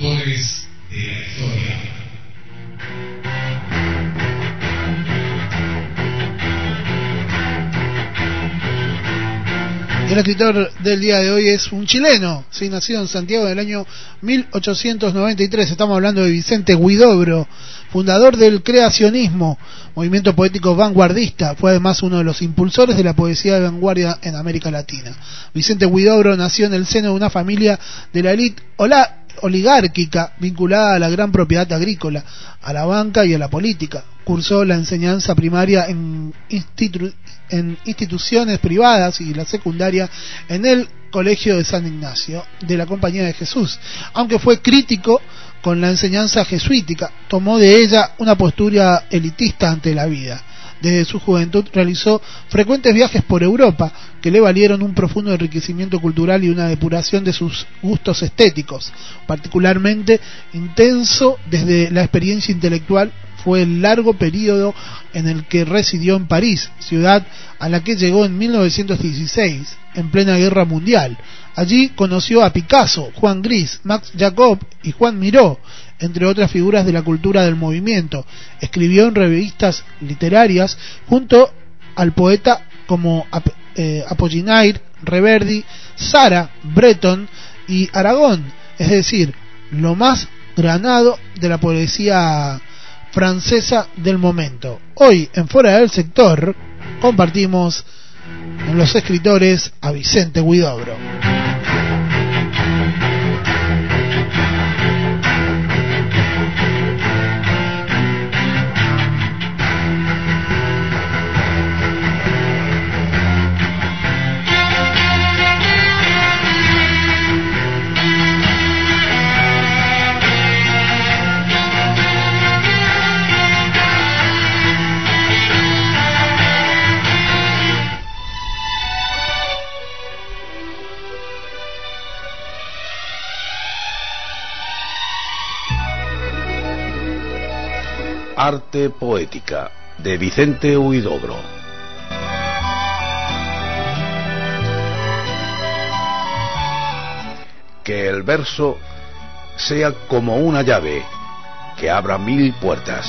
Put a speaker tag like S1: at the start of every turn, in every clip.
S1: Autores de la historia.
S2: El escritor del día de hoy es un chileno, sí, nacido en Santiago en el año 1893. Estamos hablando de Vicente Huidobro, fundador del creacionismo, movimiento poético vanguardista. Fue además uno de los impulsores de la poesía de vanguardia en América Latina. Vicente Huidobro nació en el seno de una familia de la élite oligárquica vinculada a la gran propiedad agrícola, a la banca y a la política. Cursó la enseñanza primaria en instituciones privadas y la secundaria en el Colegio de San Ignacio de la Compañía de Jesús. Aunque fue crítico con la enseñanza jesuítica, tomó de ella una postura elitista ante la vida. Desde su juventud realizó frecuentes viajes por Europa que le valieron un profundo enriquecimiento cultural y una depuración de sus gustos estéticos. Particularmente intenso desde la experiencia intelectual fue el largo periodo en el que residió en París, ciudad a la que llegó en 1916, en plena guerra mundial. Allí conoció a Picasso, Juan Gris, Max Jacob y Juan Miró, entre otras figuras de la cultura del movimiento. Escribió en revistas literarias junto al poeta como Apollinaire, Reverdy, Sara, Breton y Aragón, es decir, lo más granado de la poesía francesa del momento. Hoy, en Fuera del Sector, compartimos en los escritores a Vicente Huidobro.
S3: Arte poética, de Vicente Huidobro. Que el verso sea como una llave que abra 1000 puertas.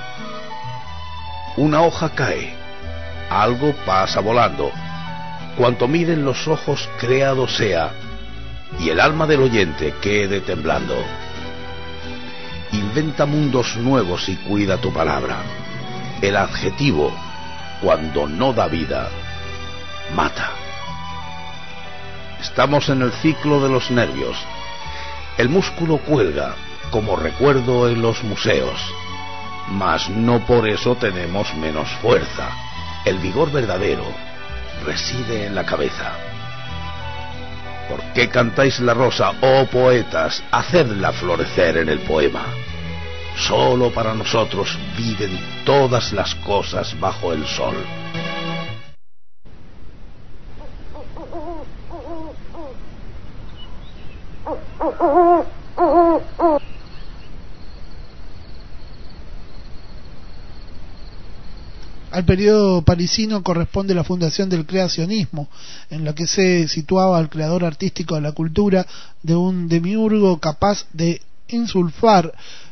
S3: Una hoja cae, algo pasa volando. Cuanto miren los ojos creado sea, y el alma del oyente quede temblando. Inventa mundos nuevos y cuida tu palabra. El adjetivo, cuando no da vida, mata. Estamos en el ciclo de los nervios. El músculo cuelga, como recuerdo en los museos. Mas no por eso tenemos menos fuerza. El vigor verdadero reside en la cabeza. ¿Por qué cantáis la rosa, oh poetas? Hacedla florecer en el poema. Solo para nosotros viven todas las cosas bajo el sol.
S2: Al periodo parisino corresponde la fundación del creacionismo, en la que se situaba el creador artístico de la cultura de un demiurgo capaz de insuflar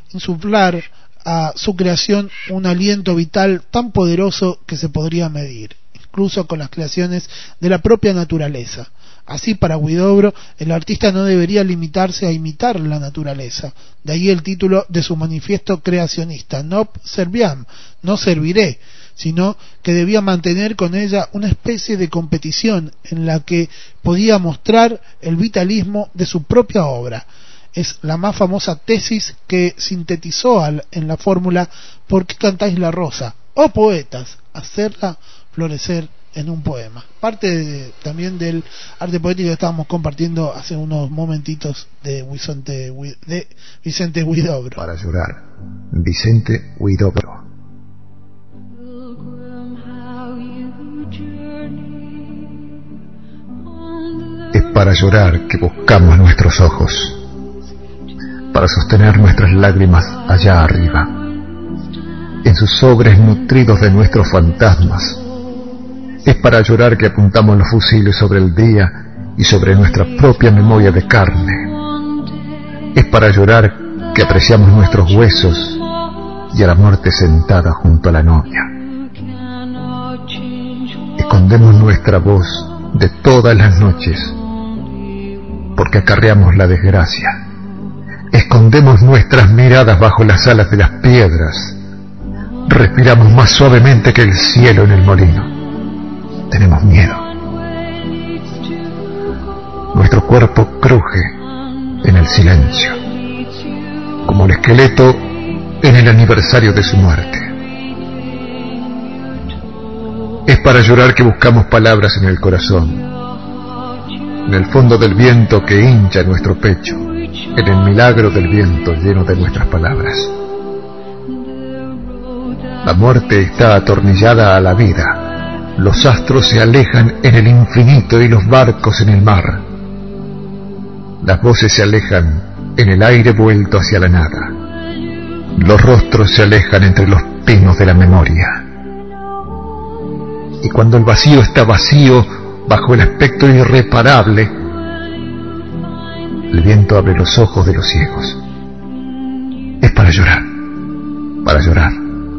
S2: a su creación un aliento vital tan poderoso que se podría medir, incluso con las creaciones de la propia naturaleza. Así, para Huidobro, el artista no debería limitarse a imitar la naturaleza. De ahí el título de su manifiesto creacionista, Non serviam, no serviré, sino que debía mantener con ella una especie de competición en la que podía mostrar el vitalismo de su propia obra. Es la más famosa tesis que sintetizó en la fórmula ¿por qué cantáis la rosa? Oh poetas, hacerla florecer en un poema. Parte también del arte poético que estábamos compartiendo hace unos momentitos de Vicente Huidobro.
S4: Para llorar, Vicente Huidobro. Es para llorar que buscamos nuestros ojos, para sostener nuestras lágrimas allá arriba, en sus sobres nutridos de nuestros fantasmas. Es para llorar que apuntamos los fusiles sobre el día y sobre nuestra propia memoria de carne. Es para llorar que apreciamos nuestros huesos y a la muerte sentada junto a la novia. Escondemos nuestra voz de todas las noches porque acarreamos la desgracia. Escondemos nuestras miradas bajo las alas de las piedras. Respiramos más suavemente que el cielo en el molino. Tenemos miedo. Nuestro cuerpo cruje en el silencio, como el esqueleto en el aniversario de su muerte. Es para llorar que buscamos palabras en el corazón, en el fondo del viento que hincha nuestro pecho, en el milagro del viento lleno de nuestras palabras. La muerte está atornillada a la vida. Los astros se alejan en el infinito y los barcos en el mar. Las voces se alejan en el aire vuelto hacia la nada. Los rostros se alejan entre los pinos de la memoria. Y cuando el vacío está vacío bajo el aspecto irreparable, el viento abre los ojos de los ciegos. Es para llorar, para llorar.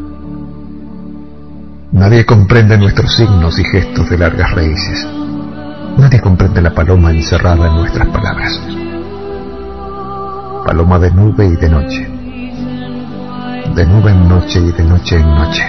S4: Nadie comprende nuestros signos y gestos de largas raíces. Nadie comprende la paloma encerrada en nuestras palabras. Paloma de nube y de noche. De nube en noche y de noche en noche.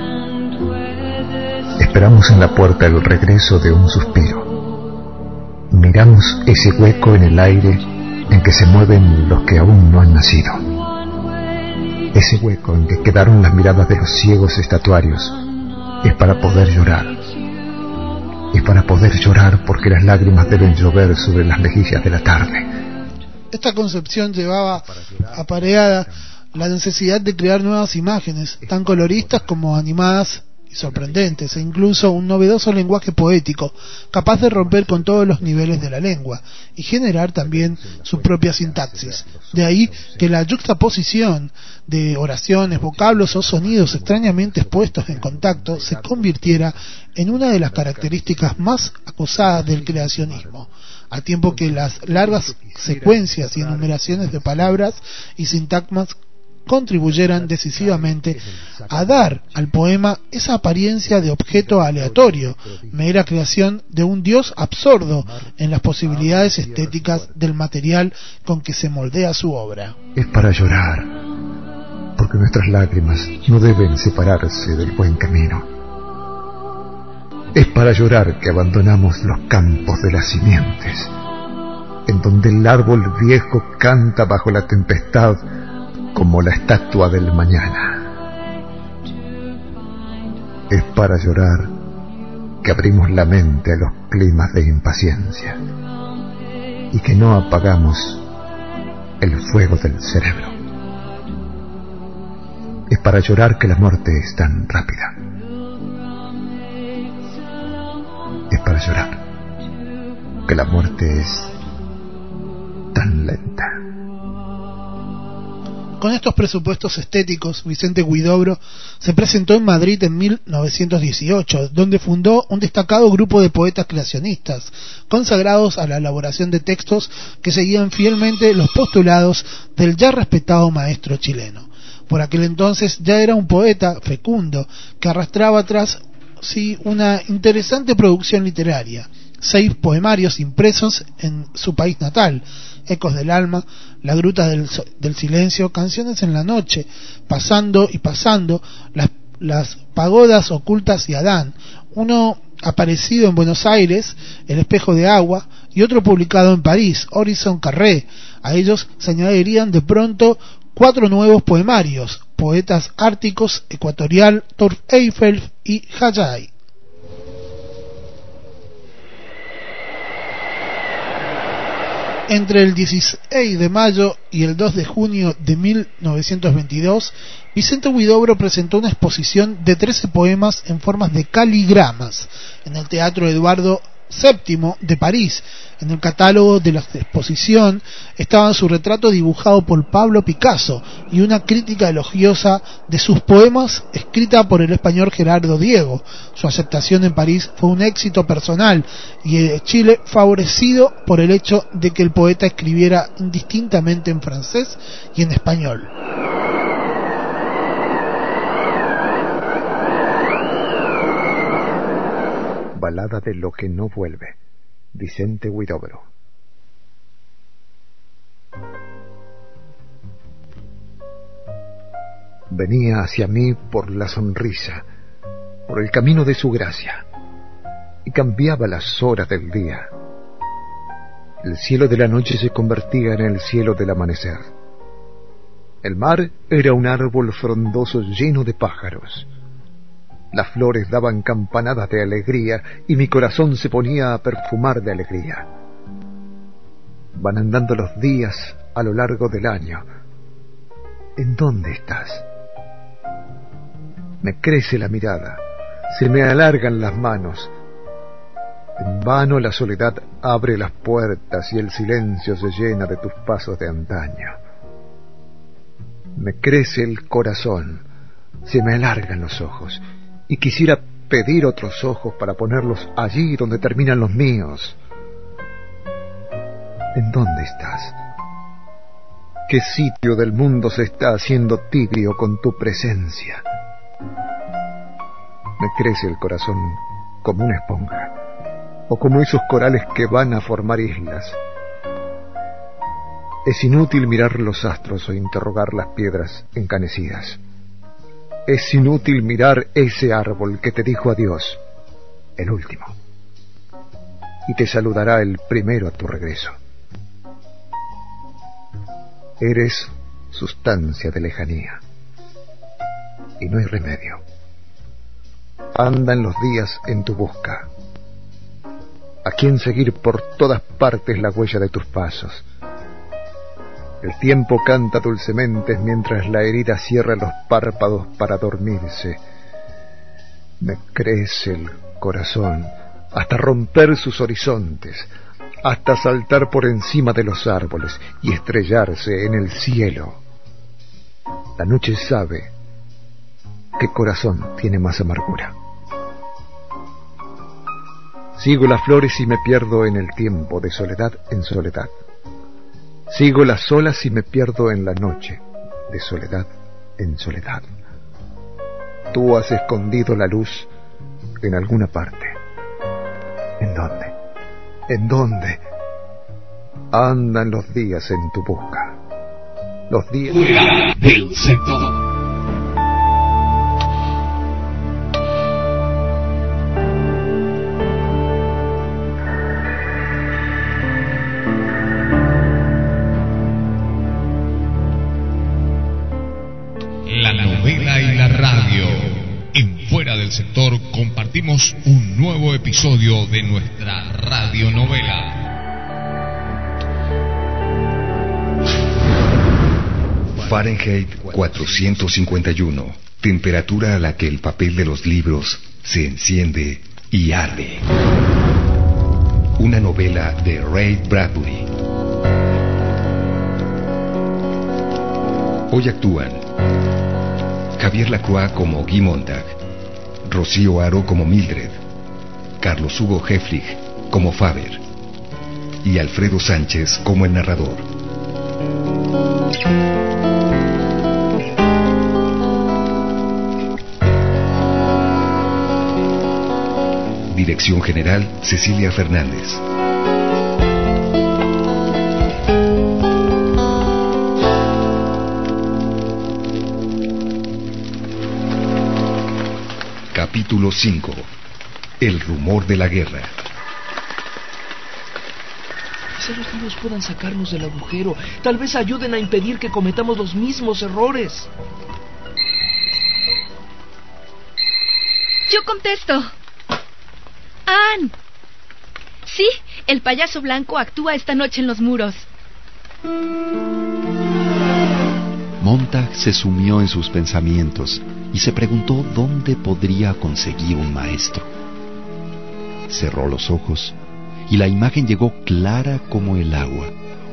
S4: Esperamos en la puerta el regreso de un suspiro. Miramos ese hueco en el aire en que se mueven los que aún no han nacido. Ese hueco en que quedaron las miradas de los ciegos estatuarios. Es para poder llorar. Es para poder llorar porque las lágrimas deben llover sobre las mejillas de la tarde.
S2: Esta concepción llevaba apareada la necesidad de crear nuevas imágenes, tan coloristas como animadas y sorprendentes, e incluso un novedoso lenguaje poético, capaz de romper con todos los niveles de la lengua y generar también su propia sintaxis. De ahí que la yuxtaposición de oraciones, vocablos o sonidos extrañamente expuestos en contacto se convirtiera en una de las características más acosadas del creacionismo, al tiempo que las largas secuencias y enumeraciones de palabras y sintagmas contribuyeran decisivamente a dar al poema esa apariencia de objeto aleatorio, mera creación de un dios absorto en las posibilidades estéticas del material con que se moldea su obra.
S4: Es para llorar, porque nuestras lágrimas no deben separarse del buen camino. Es para llorar que abandonamos los campos de las simientes, en donde el árbol viejo canta bajo la tempestad como la estatua del mañana. Es para llorar que abrimos la mente a los climas de impaciencia y que no apagamos el fuego del cerebro. Es para llorar que la muerte es tan rápida. Es para llorar que la muerte es tan lenta.
S2: Con estos presupuestos estéticos, Vicente Huidobro se presentó en Madrid en 1918, donde fundó un destacado grupo de poetas creacionistas, consagrados a la elaboración de textos que seguían fielmente los postulados del ya respetado maestro chileno. Por aquel entonces ya era un poeta fecundo que arrastraba tras sí una interesante producción literaria, 6 poemarios impresos en su país natal: Ecos del alma, La gruta del silencio, Canciones en la noche, Pasando y pasando, las pagodas ocultas y Adán, uno aparecido en Buenos Aires, El espejo de agua, y otro publicado en París, Horizon Carré. A ellos se añadirían de pronto 4 nuevos poemarios: Poetas árticos, Ecuatorial, Torf Eiffel y Hayay. Entre el 16 de mayo y el 2 de junio de 1922, Vicente Huidobro presentó una exposición de 13 poemas en formas de caligramas en el Teatro Eduardo VII de París. En el catálogo de la exposición estaba su retrato dibujado por Pablo Picasso y una crítica elogiosa de sus poemas escrita por el español Gerardo Diego. Su aceptación en París fue un éxito personal y Chile favorecido por el hecho de que el poeta escribiera indistintamente en francés y en español.
S4: Balada de lo que no vuelve, Vicente Huidobro. Venía hacia mí por la sonrisa, por el camino de su gracia, y cambiaba las horas del día. El cielo de la noche se convertía en el cielo del amanecer. El mar era un árbol frondoso lleno de pájaros. Las flores daban campanadas de alegría y mi corazón se ponía a perfumar de alegría. Van andando los días a lo largo del año. ¿En dónde estás? Me crece la mirada, se me alargan las manos. En vano la soledad abre las puertas y el silencio se llena de tus pasos de antaño. Me crece el corazón, se me alargan los ojos. Y quisiera pedir otros ojos para ponerlos allí donde terminan los míos. ¿En dónde estás? ¿Qué sitio del mundo se está haciendo tibio con tu presencia? Me crece el corazón como una esponja, o como esos corales que van a formar islas. Es inútil mirar los astros o interrogar las piedras encanecidas. Es inútil mirar ese árbol que te dijo adiós, el último, y te saludará el primero a tu regreso. Eres sustancia de lejanía, y no hay remedio. Andan los días en tu busca. ¿A quién seguir por todas partes la huella de tus pasos? El tiempo canta dulcemente mientras la herida cierra los párpados para dormirse. Me crece el corazón hasta romper sus horizontes, hasta saltar por encima de los árboles y estrellarse en el cielo. La noche sabe qué corazón tiene más amargura. Sigo las flores y me pierdo en el tiempo, de soledad en soledad. Sigo las olas y me pierdo en la noche, de soledad en soledad. Tú has escondido la luz en alguna parte. ¿En dónde? ¿En dónde? Andan los días en tu busca. Los días...
S1: Fuera del sector. La novela y la radio. En Fuera del Sector compartimos un nuevo episodio de nuestra radionovela.
S5: Fahrenheit 451. Temperatura a la que el papel de los libros se enciende y arde. Una novela de Ray Bradbury. Hoy actúan Javier Lacroix como Guy Montag, Rocío Haro como Mildred, Carlos Hugo Heflich como Faber y Alfredo Sánchez como el narrador. Dirección General Cecilia Fernández. Capítulo 5. El rumor de la guerra.
S6: Quizá los niños puedan sacarnos del agujero. Tal vez ayuden a impedir que cometamos los mismos errores.
S7: Yo contesto. Ann. Sí, el payaso blanco actúa esta noche en los muros.
S8: Montag se sumió en sus pensamientos y se preguntó dónde podría conseguir un maestro. cerró los ojos y la imagen llegó clara como el agua.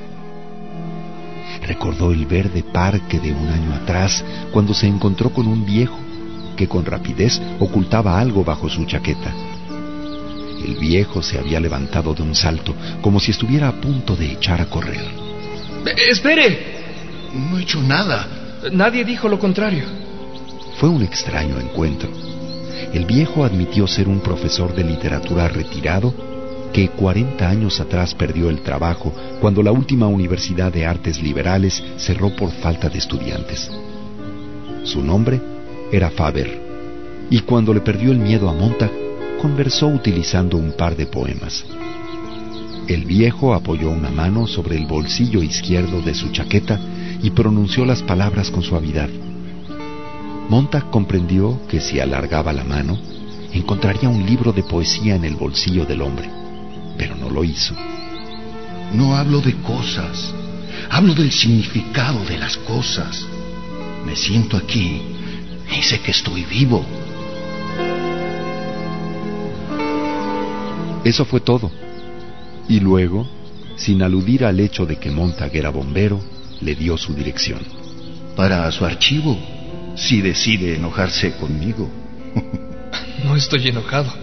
S8: Recordó el verde parque de un año atrás, cuando se encontró con un viejo que con rapidez ocultaba algo bajo su chaqueta. El viejo se había levantado de un salto, como si estuviera a punto de echar a correr.
S6: ¡Espere!
S9: No he hecho nada.
S6: Nadie dijo lo contrario.
S8: Fue un extraño encuentro. El viejo admitió ser un profesor de literatura retirado que 40 años atrás perdió el trabajo cuando la última Universidad de Artes Liberales cerró por falta de estudiantes. Su nombre era Faber, y cuando le perdió el miedo a Montag, conversó utilizando un par de poemas. El viejo apoyó una mano sobre el bolsillo izquierdo de su chaqueta y pronunció las palabras con suavidad. Montag comprendió que si alargaba la mano, encontraría un libro de poesía en el bolsillo del hombre, pero no lo hizo.
S9: No hablo de cosas, hablo del significado de las cosas. Me siento aquí y sé que estoy vivo.
S8: Eso fue todo. Y luego, sin aludir al hecho de que Montag era bombero, le dio su dirección.
S9: Para su archivo, si decide enojarse conmigo.
S6: No estoy enojado.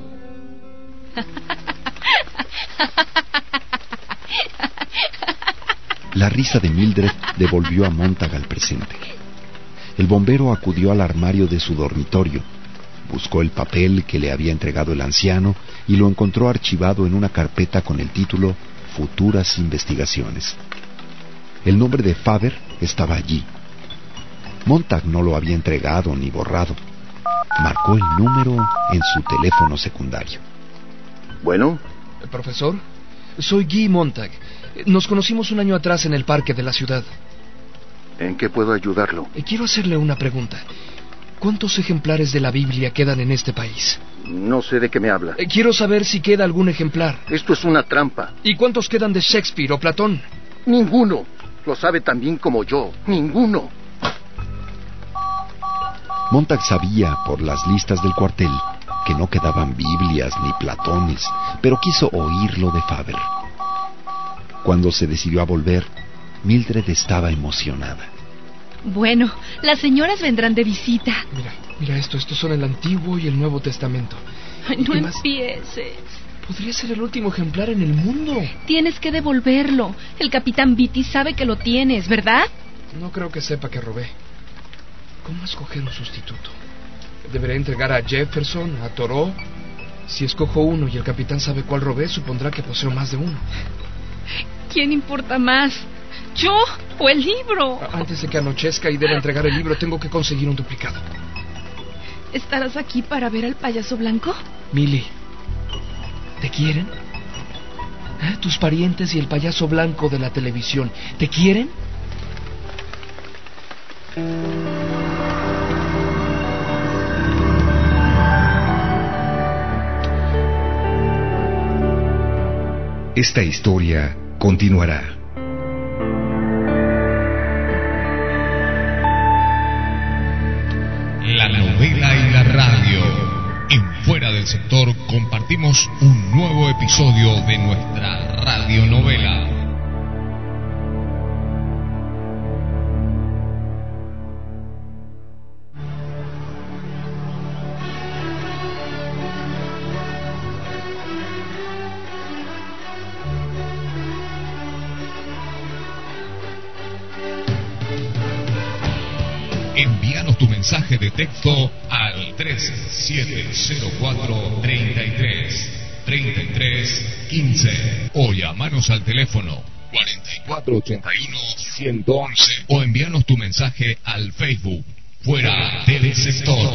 S8: La risa de Mildred devolvió a Montag al presente. El bombero acudió al armario de su dormitorio, buscó el papel que le había entregado el anciano y lo encontró archivado en una carpeta con el título Futuras Investigaciones. El nombre de Faber estaba allí. Montag no lo había entregado ni borrado. Marcó el número en su teléfono secundario.
S9: Bueno.
S6: Profesor, soy Guy Montag. Nos conocimos un año atrás en el parque de la ciudad.
S9: ¿En qué puedo ayudarlo?
S6: Quiero hacerle una pregunta. ¿Cuántos ejemplares de la Biblia quedan en este país?
S9: No sé de qué me habla.
S6: Quiero saber si queda algún ejemplar.
S9: Esto es una trampa.
S6: ¿Y cuántos quedan de Shakespeare o Platón?
S9: Ninguno. Lo sabe tan bien como yo. Ninguno.
S8: Montag sabía por las listas del cuartel que no quedaban Biblias ni Platones, pero quiso oírlo de Faber. Cuando se decidió a volver, Mildred estaba emocionada.
S7: Bueno, las señoras vendrán de visita.
S6: Mira esto. Estos son el Antiguo y el Nuevo Testamento.
S7: Ay, no empieces.
S6: Podría ser el último ejemplar en el mundo.
S7: Tienes que devolverlo. El capitán Beatty sabe que lo tienes, ¿verdad?
S6: No creo que sepa que robé. ¿Cómo escoger un sustituto? ¿Deberé entregar a Jefferson, a Thoreau? Si escojo uno y el capitán sabe cuál robé, supondrá que poseo más de uno.
S7: ¿Quién importa más? ¿Yo o el libro?
S6: Antes de que anochezca y deba entregar el libro, tengo que conseguir un duplicado.
S7: ¿Estarás aquí para ver al payaso blanco?
S6: Millie, ¿te quieren? ¿Tus parientes y el payaso blanco de la televisión te quieren?
S5: Esta historia continuará.
S1: La novela y la radio. En Fuera del Sector compartimos un nuevo episodio de nuestra radionovela. Envíanos tu mensaje de texto al 3704-33-33-15 o llamanos al teléfono 4481-111 o envíanos tu mensaje al Facebook Fuera del Sector.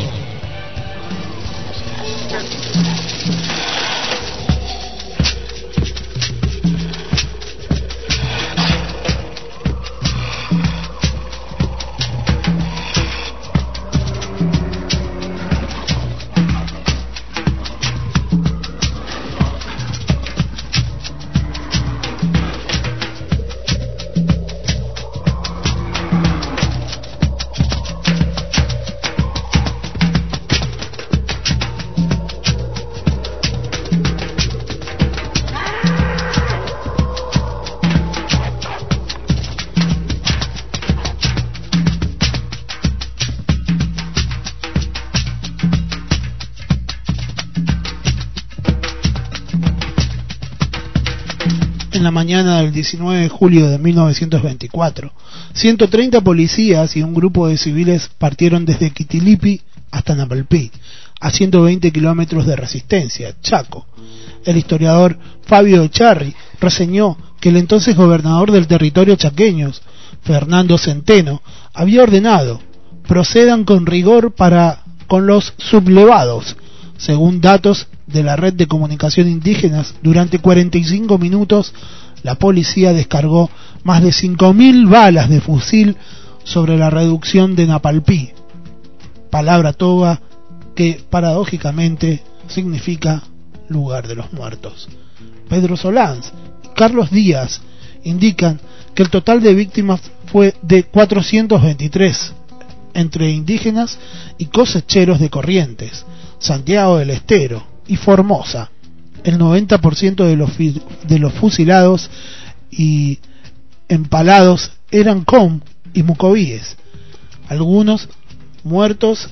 S2: En la mañana del 19 de julio de 1924, 130 policías y un grupo de civiles partieron desde Quitilipi hasta Napalpí, a 120 kilómetros de resistencia, Chaco. El historiador Fabio Echarri reseñó que el entonces gobernador del territorio chaqueño, Fernando Centeno, había ordenado: procedan con rigor para con los sublevados. Según datos de la red de comunicación indígenas, durante 45 minutos la policía descargó más de 5.000 balas de fusil sobre la reducción de Napalpí, palabra toba que paradójicamente significa lugar de los muertos. Pedro Solans y Carlos Díaz indican que el total de víctimas fue de 423, entre indígenas y cosecheros de Corrientes, Santiago del Estero y Formosa. El 90% de los fusilados y empalados eran com y mucovíes. Algunos muertos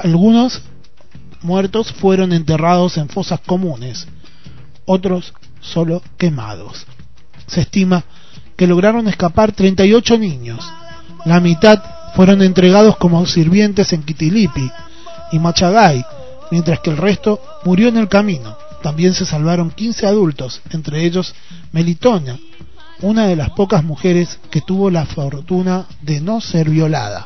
S2: fueron enterrados en fosas comunes, otros solo quemados. Se estima que lograron escapar 38 niños. La mitad fueron entregados como sirvientes en Quitilipi y Machagay, mientras que el resto murió en el camino. También se salvaron 15 adultos, entre ellos Melitona, una de las pocas mujeres que tuvo la fortuna de no ser violada.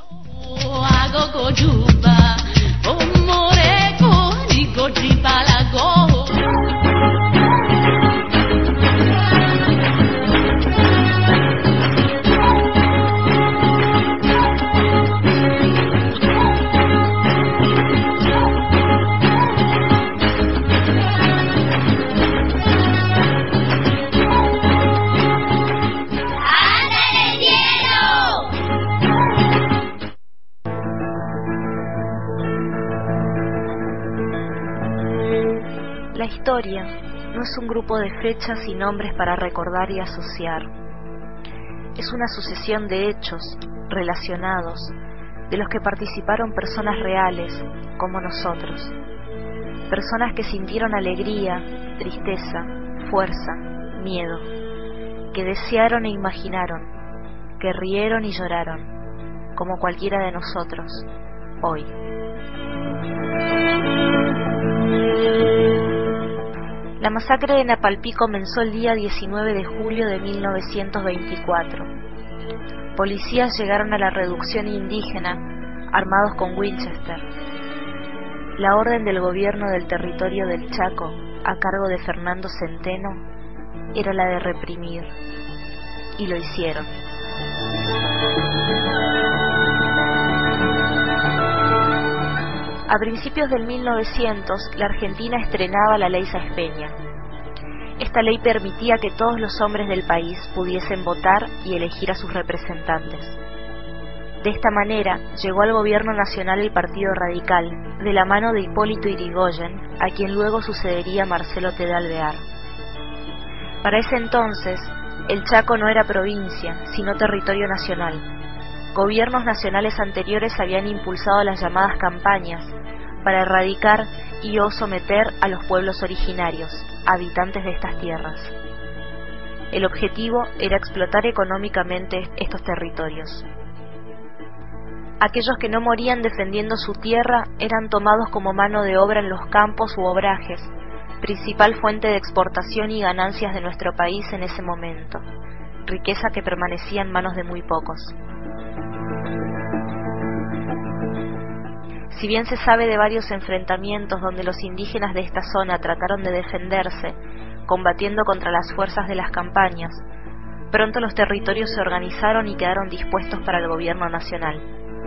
S10: La historia no es un grupo de fechas y nombres para recordar y asociar. Es una sucesión de hechos relacionados, de los que participaron personas reales, como nosotros. Personas que sintieron alegría, tristeza, fuerza, miedo, que desearon e imaginaron, que rieron y lloraron, como cualquiera de nosotros, hoy. La masacre de Napalpí comenzó el día 19 de julio de 1924. Policías llegaron a la reducción indígena armados con Winchester. La orden del gobierno del territorio del Chaco, a cargo de Fernando Centeno, era la de reprimir, y lo hicieron. A principios del 1900, la Argentina estrenaba la Ley Sáenz Peña. Esta ley permitía que todos los hombres del país pudiesen votar y elegir a sus representantes. De esta manera, llegó al gobierno nacional el Partido Radical, de la mano de Hipólito Yrigoyen, a quien luego sucedería Marcelo T. de Alvear. Para ese entonces, el Chaco no era provincia, sino territorio nacional. Gobiernos nacionales anteriores habían impulsado las llamadas campañas para erradicar y o someter a los pueblos originarios, habitantes de estas tierras. El objetivo era explotar económicamente estos territorios. Aquellos que no morían defendiendo su tierra eran tomados como mano de obra en los campos u obrajes, principal fuente de exportación y ganancias de nuestro país en ese momento, riqueza que permanecía en manos de muy pocos. Si bien se sabe de varios enfrentamientos donde los indígenas de esta zona trataron de defenderse, combatiendo contra las fuerzas de las campañas, pronto los territorios se organizaron y quedaron dispuestos para el gobierno nacional.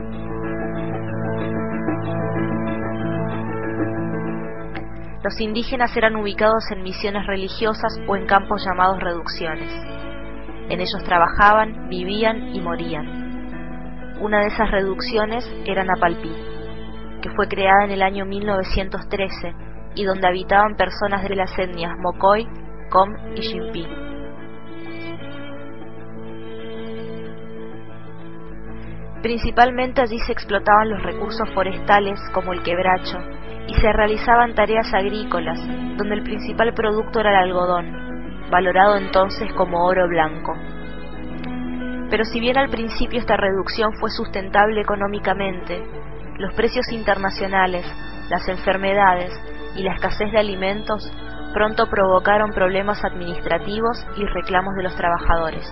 S10: Los indígenas eran ubicados en misiones religiosas o en campos llamados reducciones. En ellos trabajaban, vivían y morían. Una de esas reducciones era Napalpí, que fue creada en el año 1913 y donde habitaban personas de las etnias Mocoy, Com y Xinpi. Principalmente allí se explotaban los recursos forestales como el quebracho y se realizaban tareas agrícolas, donde el principal producto era el algodón. valorado entonces como oro blanco. Pero si bien al principio esta reducción fue sustentable económicamente, los precios internacionales, las enfermedades y la escasez de alimentos pronto provocaron problemas administrativos y reclamos de los trabajadores.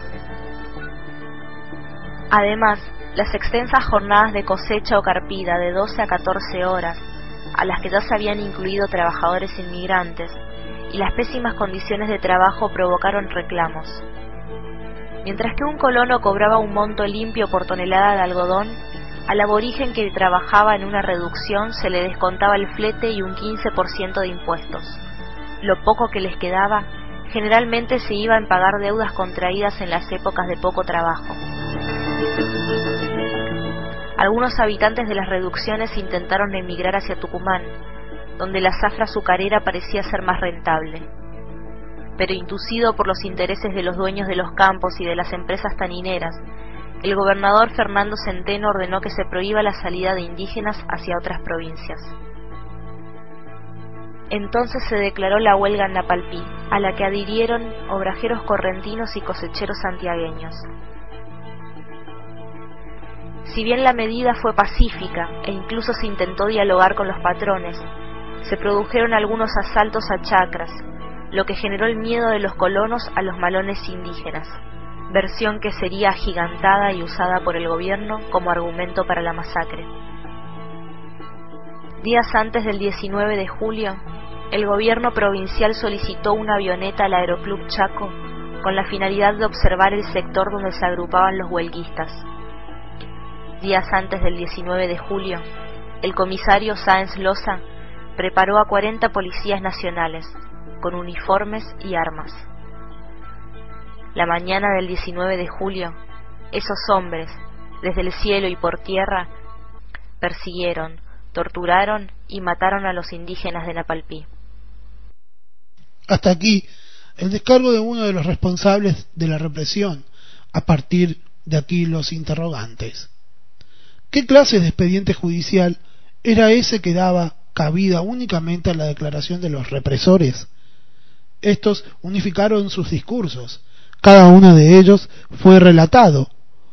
S10: Además, las extensas jornadas de cosecha o carpida de 12 a 14 horas, a las que ya se habían incluido trabajadores inmigrantes, y las pésimas condiciones de trabajo provocaron reclamos. Mientras que un colono cobraba un monto limpio por tonelada de algodón, al aborigen que trabajaba en una reducción se le descontaba el flete y un 15% de impuestos. Lo poco que les quedaba generalmente se iba en pagar deudas contraídas en las épocas de poco trabajo. Algunos habitantes de las reducciones intentaron emigrar hacia Tucumán, donde la zafra azucarera parecía ser más rentable. Pero inducido por los intereses de los dueños de los campos y de las empresas tanineras, el gobernador Fernando Centeno ordenó que se prohíba la salida de indígenas hacia otras provincias. Entonces se declaró la huelga en Napalpí, a la que adhirieron obrajeros correntinos y cosecheros santiagueños. Si bien la medida fue pacífica e incluso se intentó dialogar con los patrones, se produjeron algunos asaltos a chacras, lo que generó el miedo de los colonos a los malones indígenas, versión que sería agigantada y usada por el gobierno como argumento para la masacre. Días antes del 19 de julio, el gobierno provincial solicitó una avioneta al Aeroclub Chaco con la finalidad de observar el sector donde se agrupaban los huelguistas. Días antes del 19 de julio, el comisario Sáenz Loza preparó a 40 policías nacionales, con uniformes y armas. La mañana del 19 de julio, esos hombres, desde el cielo y por tierra, persiguieron, torturaron y mataron a los indígenas de Napalpí.
S2: Hasta aquí el descargo de uno de los responsables de la represión. A partir de aquí los interrogantes. ¿Qué clase de expediente judicial era ese que daba cabida únicamente a la declaración de los represores? Estos unificaron sus discursos. Cada uno de ellos fue relatando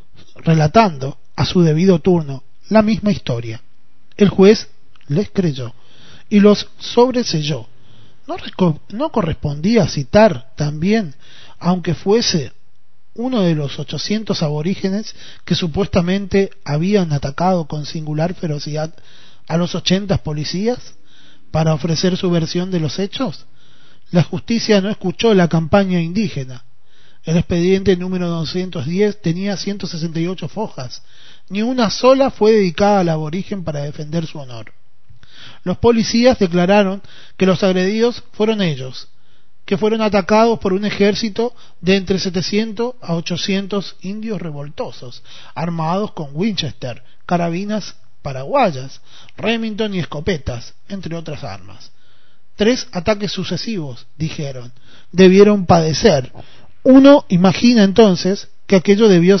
S2: a su debido turno la misma historia. El juez les creyó y los sobreselló. No correspondía citar también, aunque fuese uno de los 800 aborígenes que supuestamente habían atacado con singular ferocidad a los 80 policías para ofrecer su versión de los hechos? La justicia no escuchó la campaña indígena. El expediente número 210 tenía 168 fojas. Ni una sola fue dedicada al aborigen para defender su honor. Los policías declararon que los agredidos fueron ellos, que fueron atacados por un ejército de entre 700 a 800 indios revoltosos, armados con Winchester, carabinas paraguayas, Remington y escopetas, entre otras armas. 3 ataques sucesivos, dijeron, debieron padecer. Uno imagina entonces que aquello debió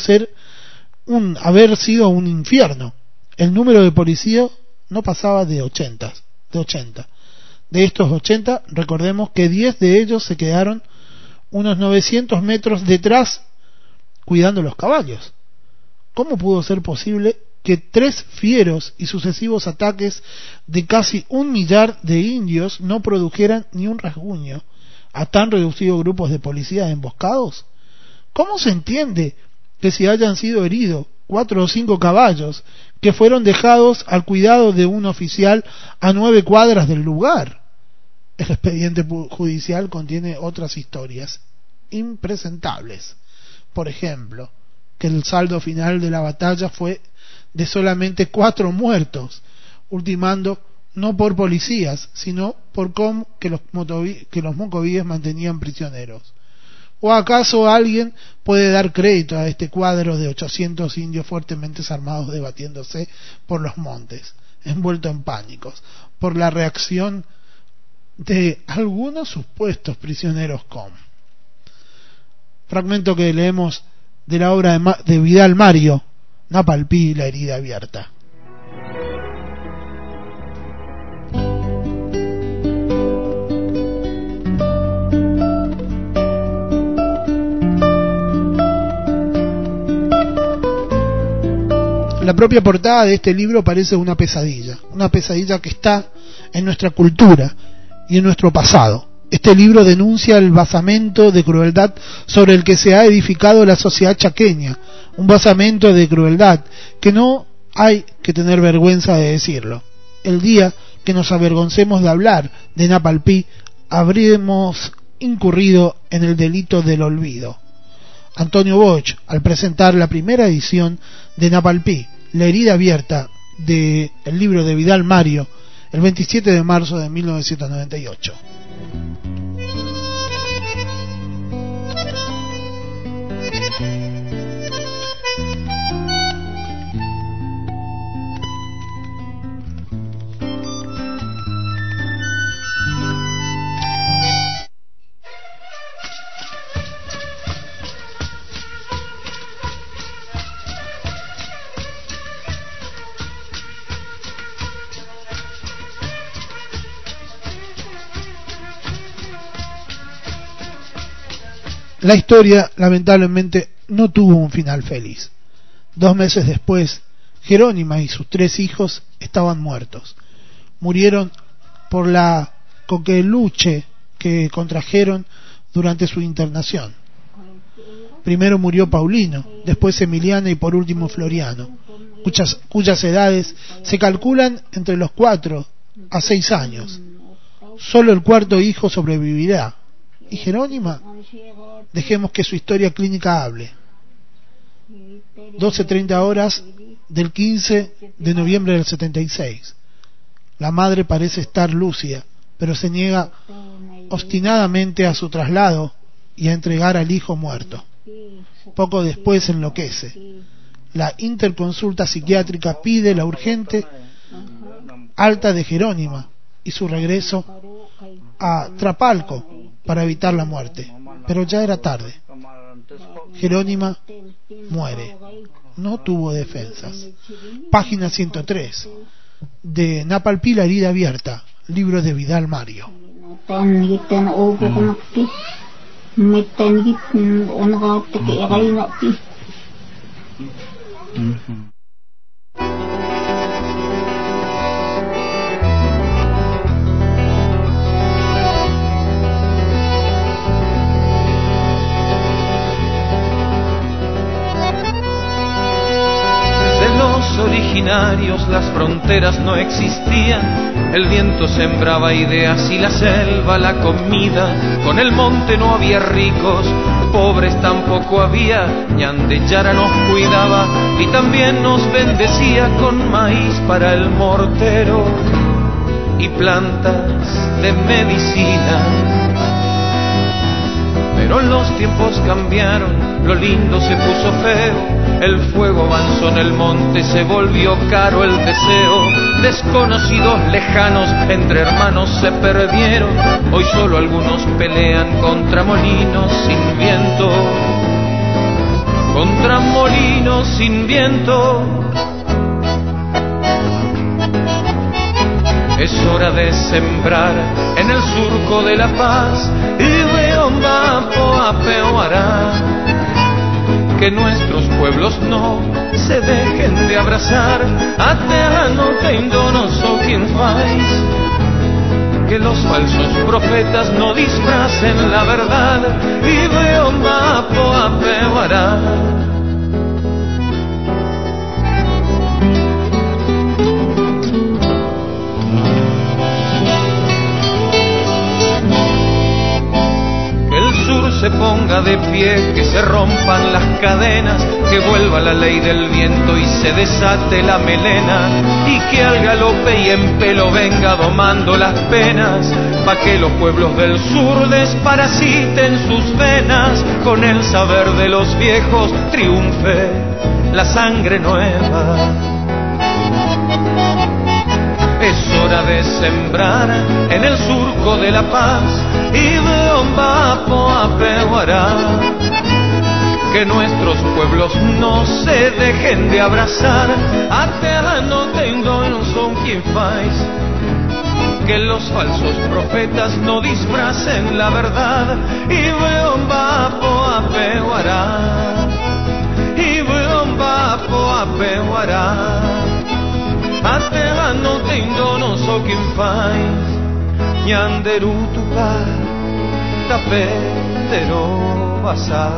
S2: haber sido un infierno. El número de policías no pasaba de 80. De estos 80, recordemos que 10 de ellos se quedaron unos 900 metros detrás cuidando los caballos. ¿Cómo pudo ser posible que 3 fieros y sucesivos ataques de casi 1 millar de indios no produjeran ni un rasguño a tan reducidos grupos de policías emboscados? ¿Cómo se entiende que si hayan sido heridos 4 o 5 caballos que fueron dejados al cuidado de un oficial a 9 cuadras del lugar? El expediente judicial contiene otras historias impresentables. Por ejemplo, que el saldo final de la batalla fue de solamente 4 muertos, ultimando no por policías, sino por que los mocovíes mantenían prisioneros. ¿O acaso alguien puede dar crédito a este cuadro de 800 indios fuertemente armados debatiéndose por los montes, envueltos en pánicos, por la reacción de algunos supuestos prisioneros fragmento que leemos de la obra de Vidal Mario, Napalpí, la herida abierta. La propia portada de este libro parece una pesadilla que está en nuestra cultura y en nuestro pasado. Este libro denuncia el basamento de crueldad sobre el que se ha edificado la sociedad chaqueña, un basamento de crueldad que no hay que tener vergüenza de decirlo. El día que nos avergoncemos de hablar de Napalpí, habremos incurrido en el delito del olvido. Antonio Bosch, al presentar la primera edición de Napalpí, La herida abierta, del libro de Vidal Mario, el 27 de marzo de 1998. La historia, lamentablemente, no tuvo un final feliz. 2 meses después, Jerónima y sus 3 hijos estaban muertos. Murieron por la coqueluche que contrajeron durante su internación. Primero murió Paulino, después Emiliana y por último Floriano, cuyas edades se calculan entre los 4 a 6 años. Solo el 4.º hijo sobrevivirá. ¿Y Jerónima? Dejemos que su historia clínica hable. 12:30 horas del 15 de noviembre del 76. La madre parece estar lúcida, pero se niega obstinadamente a su traslado y a entregar al hijo muerto. Poco después enloquece. La interconsulta psiquiátrica pide la urgente alta de Jerónima y su regreso a Trapalco para evitar la muerte, pero ya era tarde. Jerónima muere, no tuvo defensas. Página 103 de Napalpí, La herida abierta, libro de Vidal Mario.
S11: Originarios las fronteras no existían, el viento sembraba ideas y la selva la comida. Con el monte no había ricos, pobres tampoco había. Ñandeyara nos cuidaba y también nos bendecía con maíz para el mortero y plantas de medicina. Pero los tiempos cambiaron, lo lindo se puso feo. El fuego avanzó en el monte, se volvió caro el deseo. Desconocidos lejanos, entre hermanos se perdieron. Hoy solo algunos pelean contra molinos sin viento. Contra molinos sin viento. Es hora de sembrar en el surco de la paz y Weomba Poapeoará. Que nuestros pueblos no se dejen de abrazar. Ateano teindonoso quien faz. Que los falsos profetas no disfracen la verdad y Weomba Poapeoará. Se ponga de pie, que se rompan las cadenas, que vuelva la ley del viento y se desate la melena, y que al galope y en pelo venga domando las penas, pa' que los pueblos del sur desparasiten sus venas, con el saber de los viejos triunfe la sangre nueva. Es hora de sembrar en el surco de la paz y Weomba Poapeoará. Que nuestros pueblos no se dejen de abrazar. Ateano teindonoso quien faz. Que los falsos profetas no disfracen la verdad y Weomba Poapeoará. Y Weomba po apeuará. A terra não tem dono, só quem faz. Yanderu tupar, tapetero basar.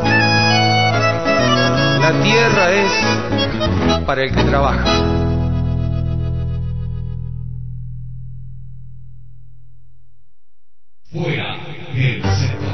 S11: La tierra es para el que trabaja.
S1: Fuera del sector.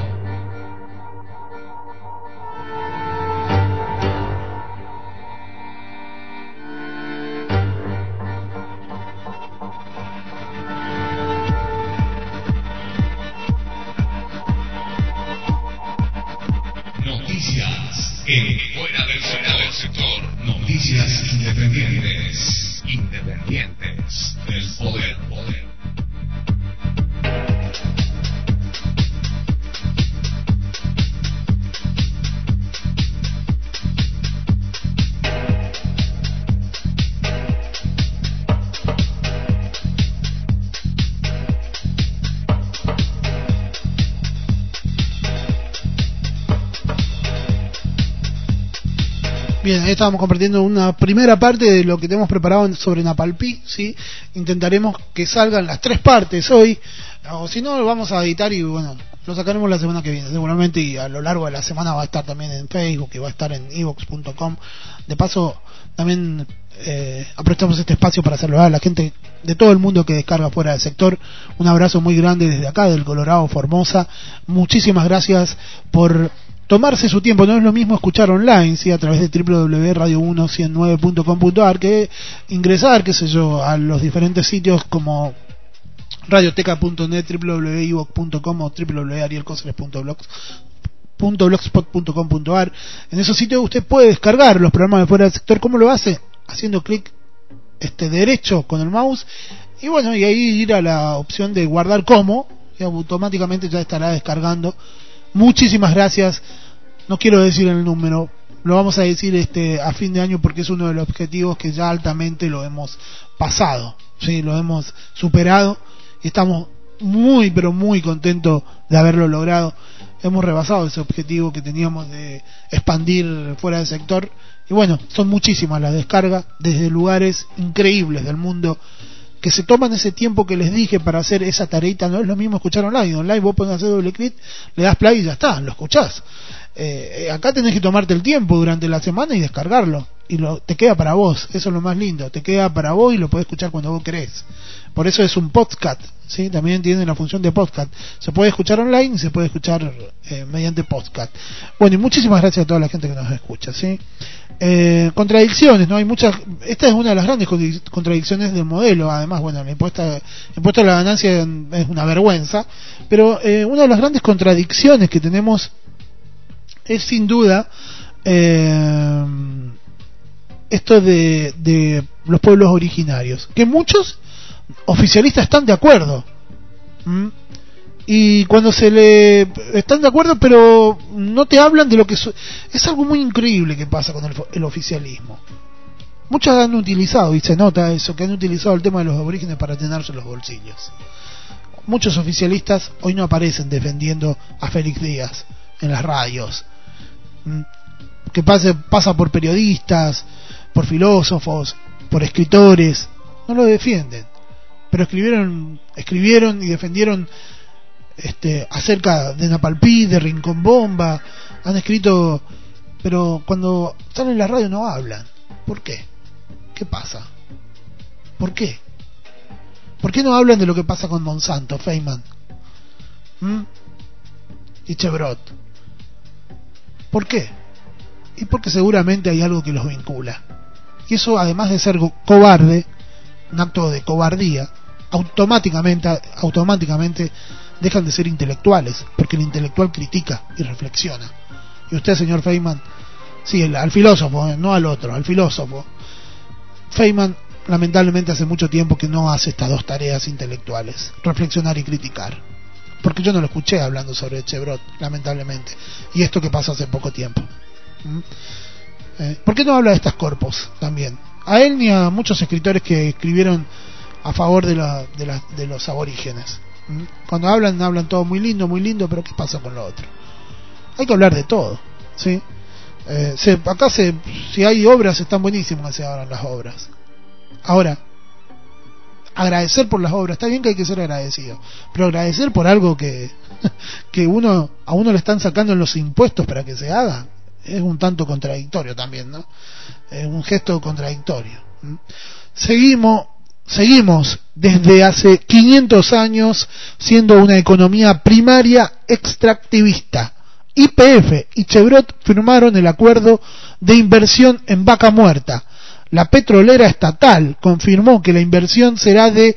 S1: Noticias en Fuera del sector. Noticias independientes. Independientes del poder.
S2: Bien, ahí estábamos compartiendo una primera parte de lo que tenemos preparado sobre Napalpí, ¿sí? Intentaremos que salgan las 3 partes hoy, o si no lo vamos a editar y bueno, lo sacaremos la semana que viene, seguramente, y a lo largo de la semana va a estar también en Facebook y va a estar en iVoox.com. De paso, también aprovechamos este espacio para saludar a la gente de todo el mundo que descarga Fuera del Sector. Un abrazo muy grande desde acá, del Colorado, Formosa. Muchísimas gracias por tomarse su tiempo. No es lo mismo escuchar online, ¿sí? A través de www.radio109.com.ar que ingresar, qué sé yo, a los diferentes sitios como radioteca.net, www.ivoc.com o www.arielcoceres.blogspot.com.ar. En esos sitios usted puede descargar los programas de Fuera del Sector. ¿Cómo lo hace? Haciendo clic derecho con el mouse y bueno, y ahí ir a la opción de guardar como, y automáticamente ya estará descargando. Muchísimas gracias. No quiero decir el número, lo vamos a decir a fin de año, porque es uno de los objetivos que ya altamente lo hemos pasado, ¿sí? Lo hemos superado y estamos muy pero muy contentos de haberlo logrado. Hemos rebasado ese objetivo que teníamos de expandir Fuera del Sector y bueno, son muchísimas las descargas desde lugares increíbles del mundo que se toman ese tiempo que les dije para hacer esa tareita. No es lo mismo escuchar online. Online vos podés hacer doble clic, le das play y ya está, lo escuchás. Acá tenés que tomarte el tiempo durante la semana y descargarlo, y te queda para vos. Eso es lo más lindo, te queda para vos y lo podés escuchar cuando vos querés. Por eso es un podcast, ¿sí? También tiene la función de podcast. Se puede escuchar online y se puede escuchar mediante podcast. Bueno, y muchísimas gracias a toda la gente que nos escucha, ¿sí? Contradicciones, ¿no? Hay muchas. Esta es una de las grandes contradicciones del modelo. Además, bueno, el impuesto a la ganancia es una vergüenza, pero una de las grandes contradicciones que tenemos es sin duda esto de los pueblos originarios, que muchos oficialistas están de acuerdo. Y cuando están de acuerdo, pero no te hablan de lo que es algo muy increíble que pasa con el oficialismo. Muchos han utilizado, y se nota eso, que han utilizado el tema de los aborígenes para llenarse los bolsillos. Muchos oficialistas hoy no aparecen defendiendo a Félix Díaz en las radios, que pasa por periodistas, por filósofos, por escritores. No lo defienden, pero escribieron y defendieron acerca de Napalpí, de Rincón Bomba, han escrito, pero cuando están en la radio no hablan. ¿Por qué? ¿Qué pasa? ¿Por qué? ¿Por qué no hablan de lo que pasa con Monsanto, Feynman y Chevrolet? ¿Por qué? Y porque seguramente hay algo que los vincula, y eso, además de ser cobarde, un acto de cobardía, automáticamente dejan de ser intelectuales, porque el intelectual critica y reflexiona. Y usted, señor Feynman, sí, al filósofo, no al otro, al filósofo. Feynman lamentablemente hace mucho tiempo que no hace estas dos tareas intelectuales, reflexionar y criticar, porque yo no lo escuché hablando sobre Chevrolet, lamentablemente, y esto que pasó hace poco tiempo. ¿Por qué no habla de estas corpos también? A él ni a muchos escritores que escribieron a favor de los aborígenes. Cuando hablan todo muy lindo, pero ¿qué pasa con lo otro? Hay que hablar de todo, ¿sí? Si hay obras, están buenísimas que se hagan las obras. Ahora, agradecer por las obras, está bien que hay que ser agradecido, pero agradecer por algo que a uno le están sacando en los impuestos para que se haga, es un tanto contradictorio también, ¿no? Es un gesto contradictorio. Seguimos desde hace 500 años siendo una economía primaria extractivista. YPF y Chevron firmaron el acuerdo de inversión en Vaca Muerta. La petrolera estatal confirmó que la inversión será de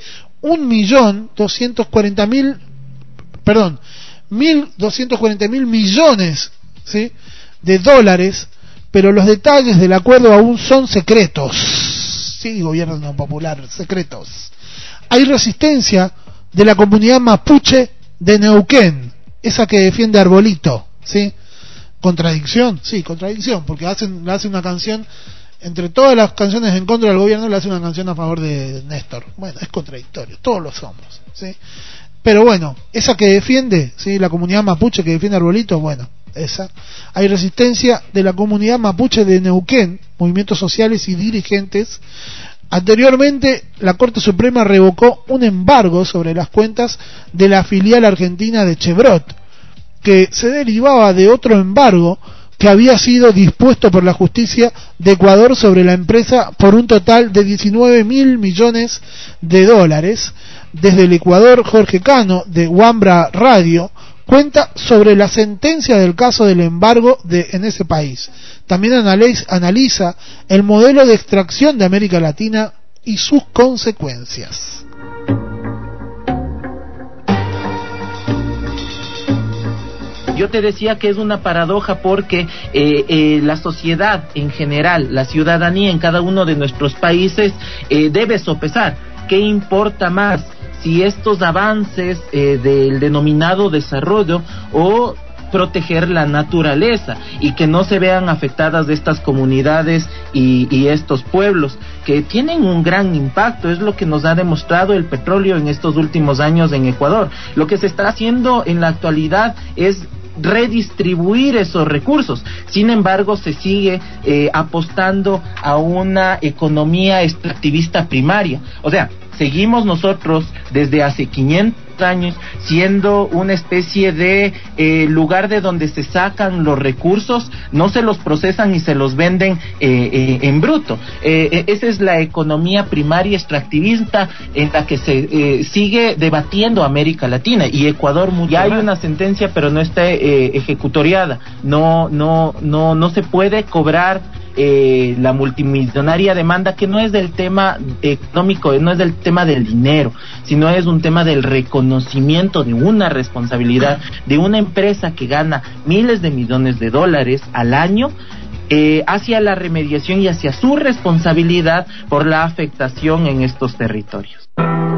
S2: 1.240.000 millones, ¿sí?, de dólares, pero los detalles del acuerdo aún son secretos. Sí, gobierno popular, secretos. Hay resistencia de la comunidad mapuche de Neuquén, esa que defiende Arbolito, ¿sí? Contradicción, porque le hacen una canción, entre todas las canciones en contra del gobierno, le hacen una canción a favor de Néstor. Bueno, es contradictorio, todos lo somos, ¿sí? Pero bueno, esa que defiende, ¿sí?, la comunidad mapuche que defiende Arbolito, bueno, esa. Hay resistencia de la comunidad mapuche de Neuquén, movimientos sociales y dirigentes. Anteriormente, la Corte Suprema revocó un embargo sobre las cuentas de la filial argentina de Chevron, que se derivaba de otro embargo que había sido dispuesto por la justicia de Ecuador sobre la empresa por un total de 19.000 millones de dólares. Desde el Ecuador, Jorge Cano, de Wambra Radio, cuenta sobre la sentencia del caso del embargo en ese país. También analiza el modelo de extracción de América Latina y sus consecuencias.
S12: Yo te decía que es una paradoja porque la sociedad en general, la ciudadanía en cada uno de nuestros países debe sopesar qué importa más, si estos avances del denominado desarrollo o proteger la naturaleza y que no se vean afectadas estas comunidades y estos pueblos que tienen un gran impacto. Es lo que nos ha demostrado el petróleo en estos últimos años en Ecuador. Lo que se está haciendo en la actualidad es redistribuir esos recursos. Sin embargo, se sigue apostando a una economía extractivista primaria. O sea, seguimos nosotros desde hace 500 años siendo una especie de lugar de donde se sacan los recursos, no se los procesan y se los venden en bruto. Esa es la economía primaria extractivista en la que se sigue debatiendo América Latina y Ecuador. Ya hay una sentencia, pero no está ejecutoriada. No se puede cobrar la multimillonaria demanda, que no es del tema económico, no es del tema del dinero, sino es un tema del reconocimiento de una responsabilidad de una empresa que gana miles de millones de dólares al año hacia la remediación y hacia su responsabilidad por la afectación en estos territorios.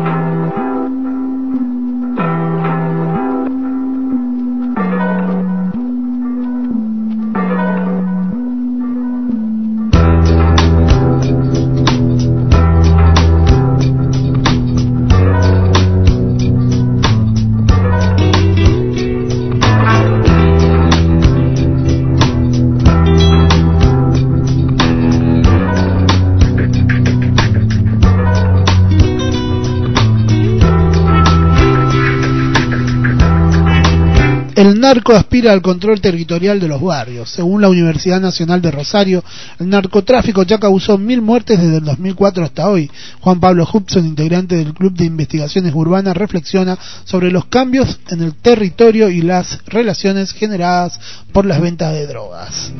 S2: El narco aspira al control territorial de los barrios. Según la Universidad Nacional de Rosario, el narcotráfico ya causó 1.000 muertes desde el 2004 hasta hoy. Juan Pablo Hudson, integrante del Club de Investigaciones Urbanas, reflexiona sobre los cambios en el territorio y las relaciones generadas por las ventas de drogas.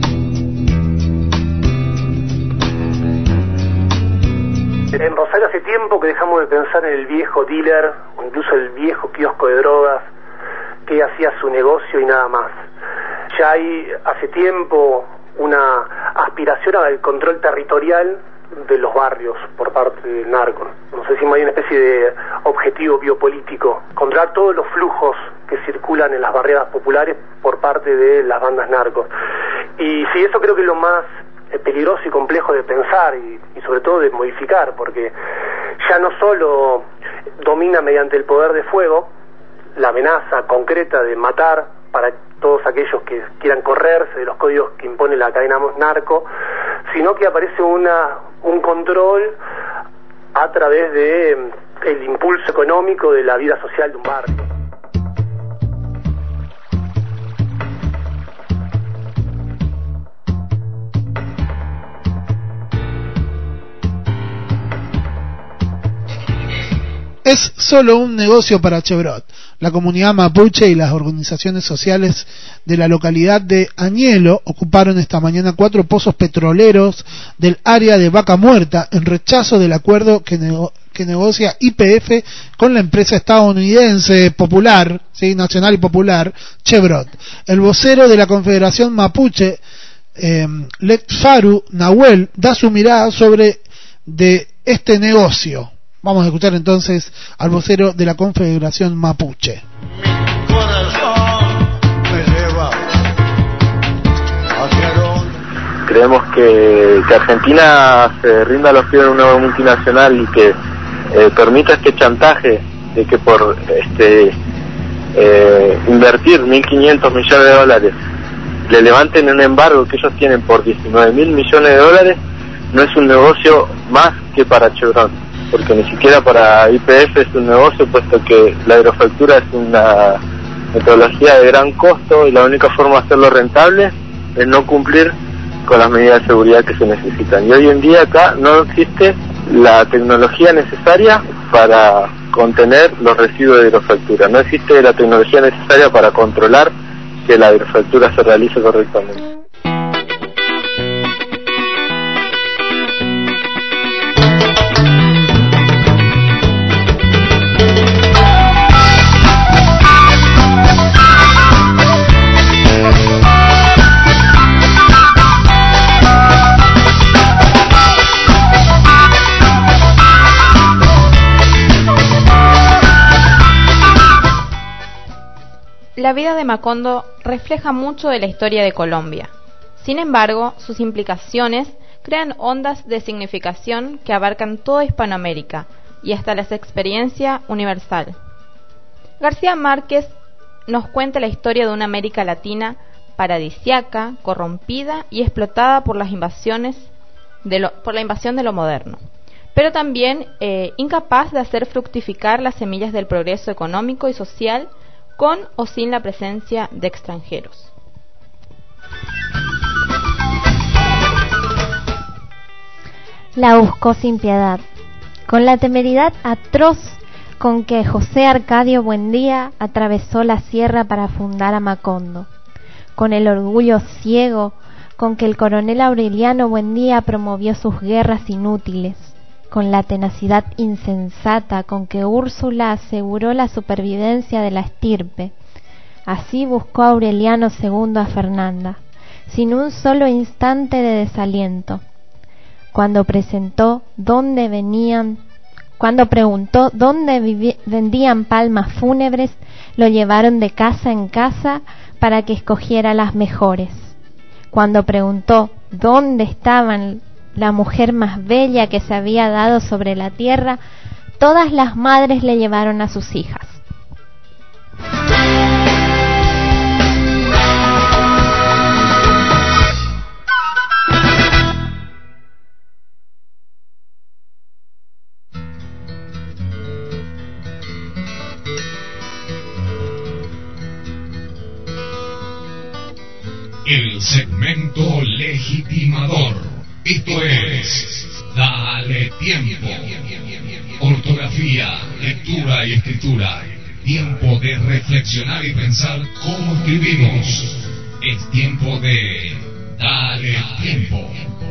S13: En Rosario hace tiempo que dejamos de pensar en el viejo dealer o incluso el viejo kiosco de drogas que hacía su negocio y nada más. Ya hay hace tiempo una aspiración al control territorial de los barrios por parte del narco. No sé si hay una especie de objetivo biopolítico, controlar todos los flujos que circulan en las barriadas populares por parte de las bandas narcos. Y sí, eso creo que es lo más peligroso y complejo de pensar y sobre todo de modificar, porque ya no solo domina mediante el poder de fuego, la amenaza concreta de matar para todos aquellos que quieran correrse de los códigos que impone la cadena narco, sino que aparece un control a través de el impulso económico de la vida social de un barrio.
S2: Es solo un negocio para Chevron. La comunidad mapuche y las organizaciones sociales de la localidad de Añelo ocuparon esta mañana 4 pozos petroleros del área de Vaca Muerta en rechazo del acuerdo que negocia YPF con la empresa estadounidense popular, ¿sí?, nacional y popular, Chevron. El vocero de la Confederación Mapuche, Letfaru Nahuel, da su mirada sobre de este negocio. Vamos a escuchar entonces al vocero de la Confederación Mapuche.
S14: Mi corazón me lleva hacia donde...
S15: Creemos que Argentina se rinda a los pies de una multinacional y que permita este chantaje de que por invertir 1.500 millones de dólares le levanten un embargo que ellos tienen por 19.000 millones de dólares, no es un negocio más que para Chevron, porque ni siquiera para YPF es un negocio, puesto que la aerofactura es una metodología de gran costo y la única forma de hacerlo rentable es no cumplir con las medidas de seguridad que se necesitan. Y hoy en día acá no existe la tecnología necesaria para contener los residuos de aerofactura, no existe la tecnología necesaria para controlar que la aerofactura se realice correctamente.
S16: La vida de Macondo refleja mucho de la historia de Colombia. Sin embargo, sus implicaciones crean ondas de significación que abarcan toda Hispanoamérica y hasta la experiencia universal. García Márquez nos cuenta la historia de una América Latina paradisiaca, corrompida y explotada por las invasiones por la invasión de lo moderno, pero también incapaz de hacer fructificar las semillas del progreso económico y social con o sin la presencia de extranjeros.
S17: La buscó sin piedad, con la temeridad atroz con que José Arcadio Buendía atravesó la sierra para fundar a Macondo, con el orgullo ciego con que el coronel Aureliano Buendía promovió sus guerras inútiles, con la tenacidad insensata con que Úrsula aseguró la supervivencia de la estirpe. Así buscó Aureliano II a Fernanda, sin un solo instante de desaliento. Cuando preguntó dónde vendían palmas fúnebres, lo llevaron de casa en casa para que escogiera las mejores. Cuando preguntó dónde estaban la mujer más bella que se había dado sobre la tierra, todas las madres le llevaron a sus hijas.
S1: El segmento legitimador. Esto es Dale Tiempo. Ortografía, lectura y escritura. Tiempo de reflexionar y pensar cómo escribimos. Es tiempo de Dale Tiempo.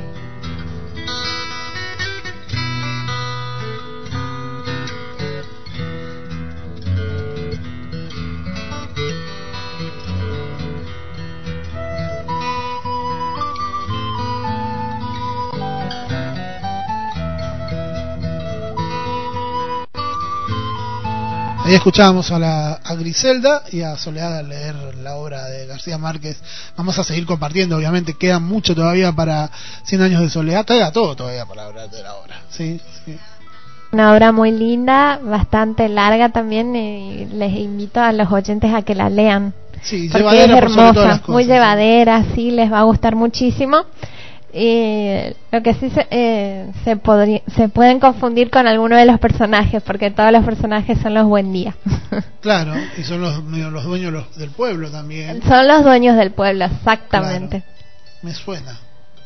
S2: Ahí escuchábamos a Griselda y a Soledad a leer la obra de García Márquez. Vamos a seguir compartiendo, obviamente queda mucho todavía para 100 años de soledad, queda todo todavía para hablar de la obra. Sí, sí.
S17: Una obra muy linda, bastante larga también, y les invito a los oyentes a que la lean.
S2: Sí,
S17: porque
S2: llevadera
S17: es
S2: por sobre todas las
S17: hermosa,
S2: cosas,
S17: muy
S2: ¿sí?
S17: llevadera, sí, les va a gustar muchísimo. Lo que sí se pueden confundir con alguno de los personajes, porque todos los personajes son los Buendía.
S2: Claro, y son los dueños del pueblo también.
S17: Son los dueños del pueblo, exactamente.
S2: Claro. Me suena.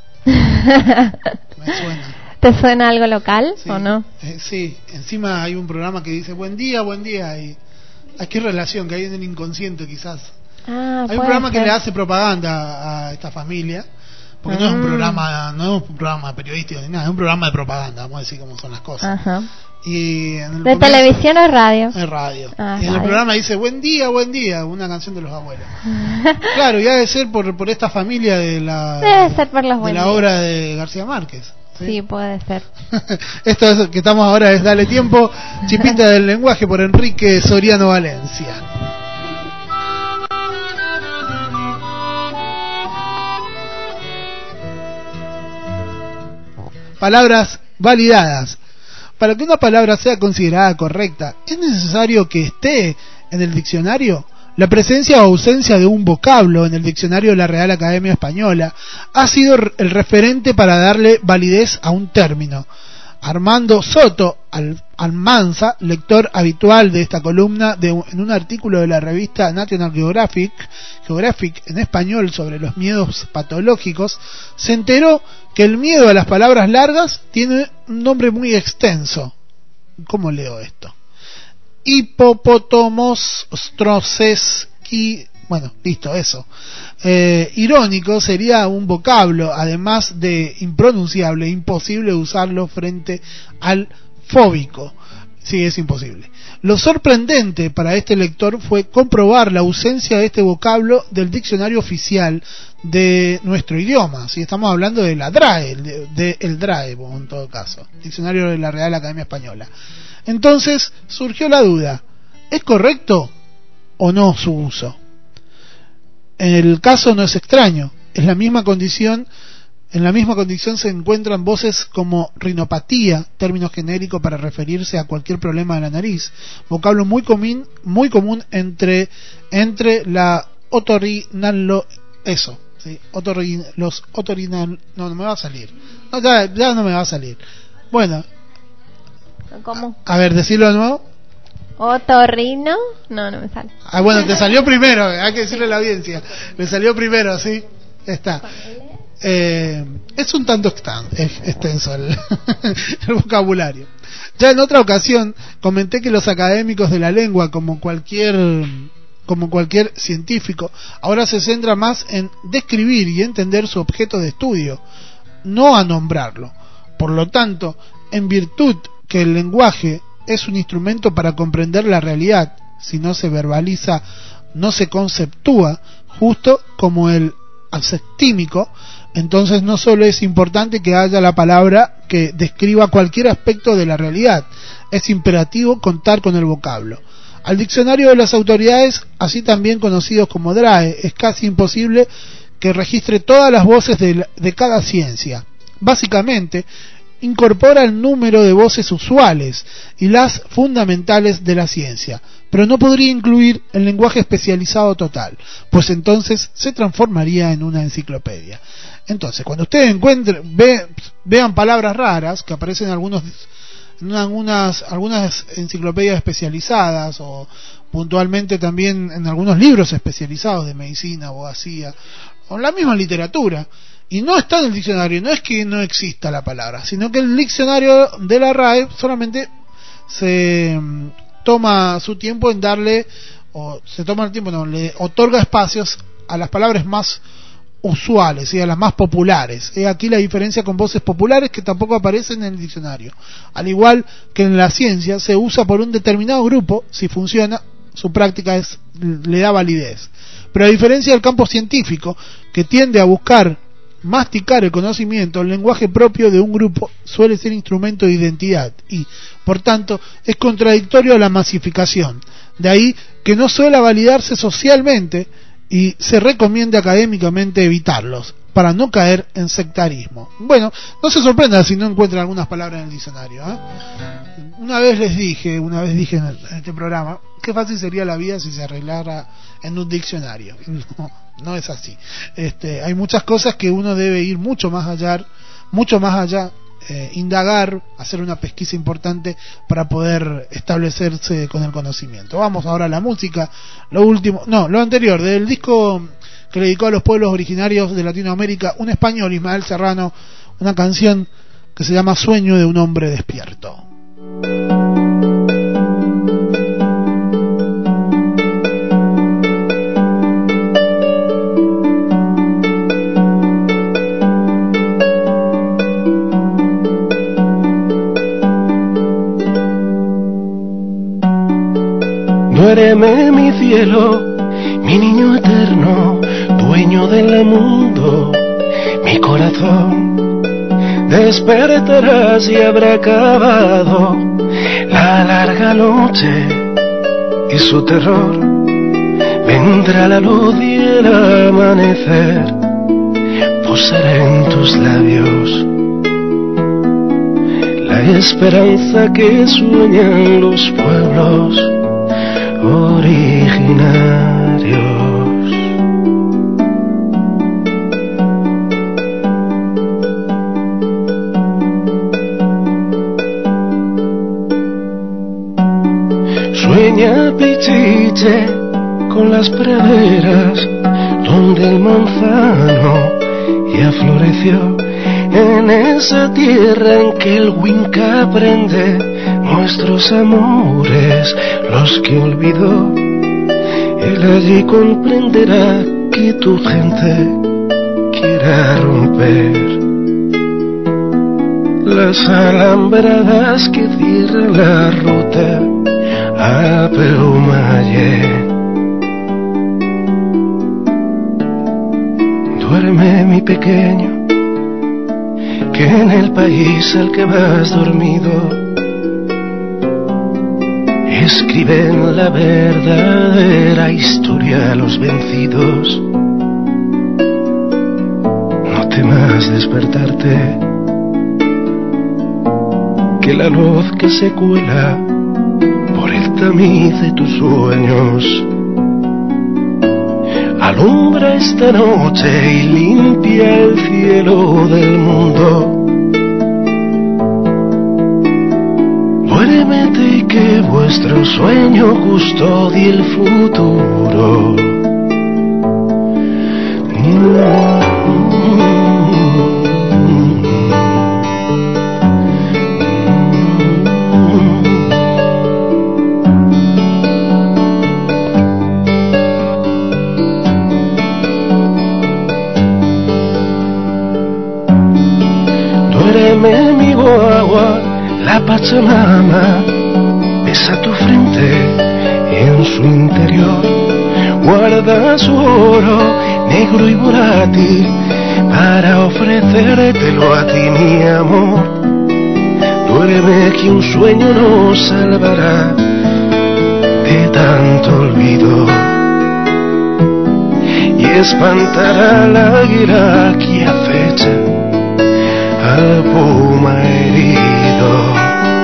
S2: Me suena.
S17: ¿Te suena algo local
S2: Sí,
S17: o no?
S2: Sí, encima hay un programa que dice buen día, y ¿a qué relación que hay en el inconsciente quizás? Hay un programa que le hace propaganda a esta familia, porque no es un programa periodístico ni nada, es un programa de propaganda, vamos a decir cómo son las cosas.
S17: Ajá.
S2: Y en el
S17: ¿De televisión o radio?
S2: Es radio.
S17: Ah,
S2: y en el programa dice buen día, una canción de los abuelos. Claro, y ha de ser por esta familia
S17: Debe ser por los
S2: de la obra de García Márquez.
S17: Sí, puede ser.
S2: Esto es, que estamos ahora es Dale Tiempo, Chipita del Lenguaje por Enrique Soriano Valencia. Palabras validadas. Para que una palabra sea considerada correcta, ¿es necesario que esté en el diccionario? La presencia o ausencia de un vocablo en el diccionario de la Real Academia Española ha sido el referente para darle validez a un término. Armando Soto Almanza, lector habitual de esta columna en un artículo de la revista National Geographic en español sobre los miedos patológicos, se enteró que el miedo a las palabras largas tiene un nombre muy extenso. ¿Cómo leo esto? Hipopótamos stroceski. Bueno, listo, eso. Irónico sería un vocablo, además de impronunciable, imposible usarlo frente al fóbico. Sí, es imposible. Lo sorprendente para este lector fue comprobar la ausencia de este vocablo del diccionario oficial de nuestro idioma. Si estamos hablando de la DRAE, el DRAE, en todo caso, Diccionario de la Real Academia Española. Entonces surgió la duda: ¿es correcto o no su uso? En el caso no es extraño, en la misma condición se encuentran voces como rinopatía, término genérico para referirse a cualquier problema de la nariz, vocablo muy común entre la no me va a salir. No, ya no me va a salir. Bueno,
S17: ¿cómo?
S2: A ver, decirlo de nuevo.
S17: ¿Otorrino? No me sale.
S2: Bueno, te salió primero, hay que decirle a la audiencia. Me salió primero, sí. Está. Es un tanto extenso el vocabulario. Ya en otra ocasión comenté que los académicos de la lengua, como cualquier científico, ahora se centra más en describir y entender su objeto de estudio, no a nombrarlo. Por lo tanto, en virtud que el lenguaje es un instrumento para comprender la realidad, si no se verbaliza, no se conceptúa, justo como el asestímico, entonces no solo es importante que haya la palabra que describa cualquier aspecto de la realidad, es imperativo contar con el vocablo. Al diccionario de las autoridades, así también conocidos como DRAE, es casi imposible que registre todas las voces de cada ciencia. Básicamente, incorpora el número de voces usuales y las fundamentales de la ciencia, pero no podría incluir el lenguaje especializado total, pues entonces se transformaría en una enciclopedia. Entonces, cuando ustedes vean palabras raras que aparecen en algunas enciclopedias especializadas, o puntualmente también en algunos libros especializados de medicina, abogacía, o en la misma literatura, y no está en el diccionario, no es que no exista la palabra, sino que el diccionario de la RAE solamente se toma su tiempo en darle, le otorga espacios a las palabras más usuales y a las más populares. Aquí la diferencia con voces populares que tampoco aparecen en el diccionario. Al igual que en la ciencia, se usa por un determinado grupo, si funciona, su práctica le da validez. Pero a diferencia del campo científico, que tiende a buscar masticar el conocimiento, el lenguaje propio de un grupo suele ser instrumento de identidad y, por tanto, es contradictorio a la masificación. De ahí que no suele validarse socialmente y se recomienda académicamente evitarlos. para no caer en sectarismo. Bueno, no se sorprenda si no encuentra algunas palabras en el diccionario, ¿eh? Una vez dije en este programa, qué fácil sería la vida si se arreglara en un diccionario. No es así. Hay muchas cosas que uno debe ir mucho más allá, indagar, hacer una pesquisa importante para poder establecerse con el conocimiento. Vamos ahora a la música, lo anterior, del disco que le dedicó a los pueblos originarios de Latinoamérica, un español, Ismael Serrano, una canción que se llama Sueño de un hombre despierto.
S18: Duéreme mi cielo, mi niño eterno, dueño del mundo, mi corazón. Despertarás y habrá acabado la larga noche y su terror. Vendrá la luz y el amanecer, posará en tus labios la esperanza que sueñan los pueblos originarios. Sueña Pichiche con las praderas donde el manzano ya floreció, en esa tierra en que el Winca aprende nuestros amores, los que olvidó. Él allí comprenderá que tu gente quiera romper las alambradas que cierran la ruta a Peumaye. Duerme mi pequeño, que en el país al que vas dormido escriben la verdadera historia a los vencidos. No temas despertarte, que la luz que se cuela por el tamiz de tus sueños alumbra esta noche y limpia el cielo del mundo. Duérmete y que vuestro sueño custodie el futuro. Duéreme mi guagua, la Pachamama besa tu frente en su interior, guarda su oro negro y volátil para ofrecértelo a ti, mi amor. Duéreme que un sueño nos salvará de tanto olvido y espantará la águila que acecha al puma herido.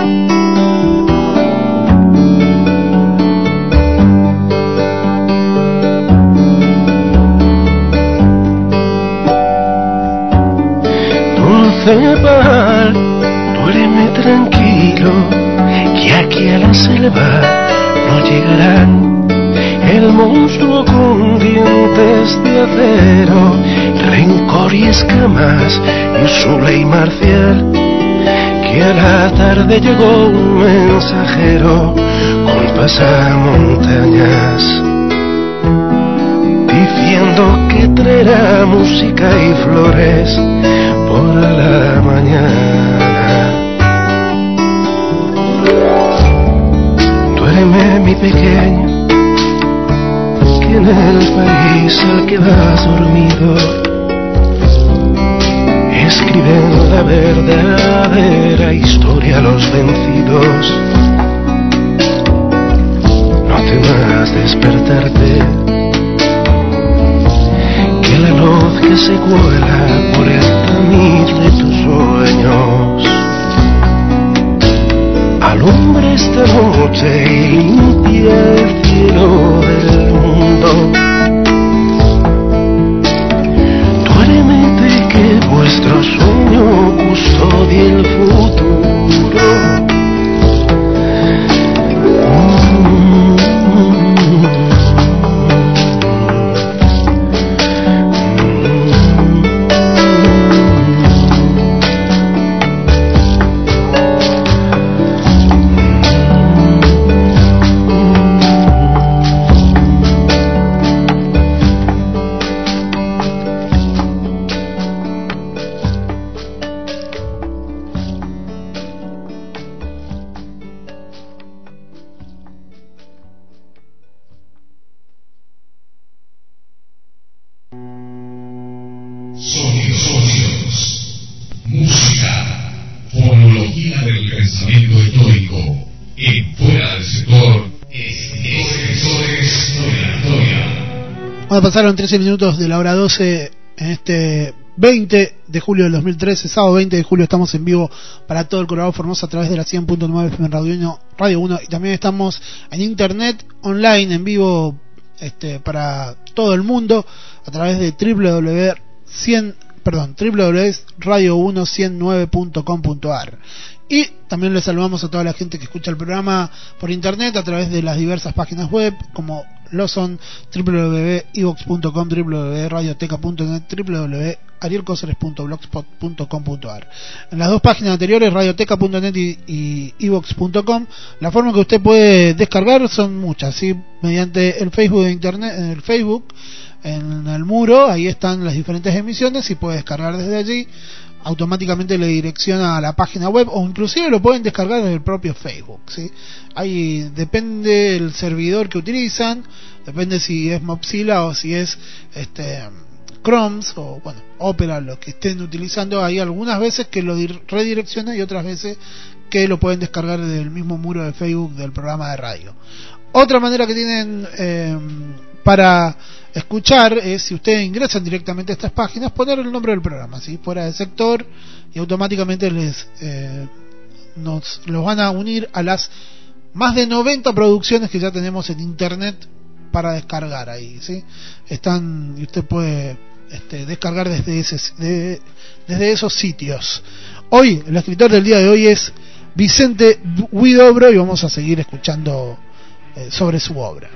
S18: Cepal, duerme tranquilo, que aquí a la selva no llegarán el monstruo con dientes de acero, rencor y escamas y su ley marcial. Que a la tarde llegó un mensajero con pasamontañas, diciendo que traerá música y flores por la mañana. Duerme mi pequeño, que en el país al que vas dormido escriben la verdadera historia a los vencidos. No temas despertarte, que la luz que se cuela Alumbra esta noche y limpia el cielo del mundo. Duérmete que vuestro sueño custodia el futuro.
S2: Pasaron 13 minutos de la hora 12 en este 20 de julio del 2013, sábado 20 de julio. Estamos en vivo para todo el Colorado Formosa a través de la 100.9 FM Radio 1, y también estamos en internet online en vivo para todo el mundo a través de www.radio109.com.ar. Y también les saludamos a toda la gente que escucha el programa por internet a través de las diversas páginas web, como lo son www.ivox.com, www.radioteca.net, www.arielcoceres.blogspot.com.ar. En las dos páginas anteriores, radioteca.net y ivox.com, la forma que usted puede descargar son muchas, ¿sí? Mediante el Facebook de internet, en el Facebook, en el muro, ahí están las diferentes emisiones y puede descargar desde allí. Automáticamente le direcciona a la página web, o inclusive lo pueden descargar desde el propio Facebook, ¿sí? Ahí depende el servidor que utilizan, depende si es Mozilla o si es Chrome o bueno, Opera, lo que estén utilizando. Hay algunas veces que lo redirecciona y otras veces que lo pueden descargar desde el mismo muro de Facebook del programa de radio. Otra manera que tienen para escuchar es, si ustedes ingresan directamente a estas páginas, poner el nombre del programa, ¿sí? Fuera de sector, y automáticamente los van a unir a las más de 90 producciones que ya tenemos en internet para descargar ahí, ¿sí? Están, y usted puede descargar desde esos sitios. Hoy, el escritor del día de hoy es Vicente Huidobro, y vamos a seguir escuchando sobre su obra.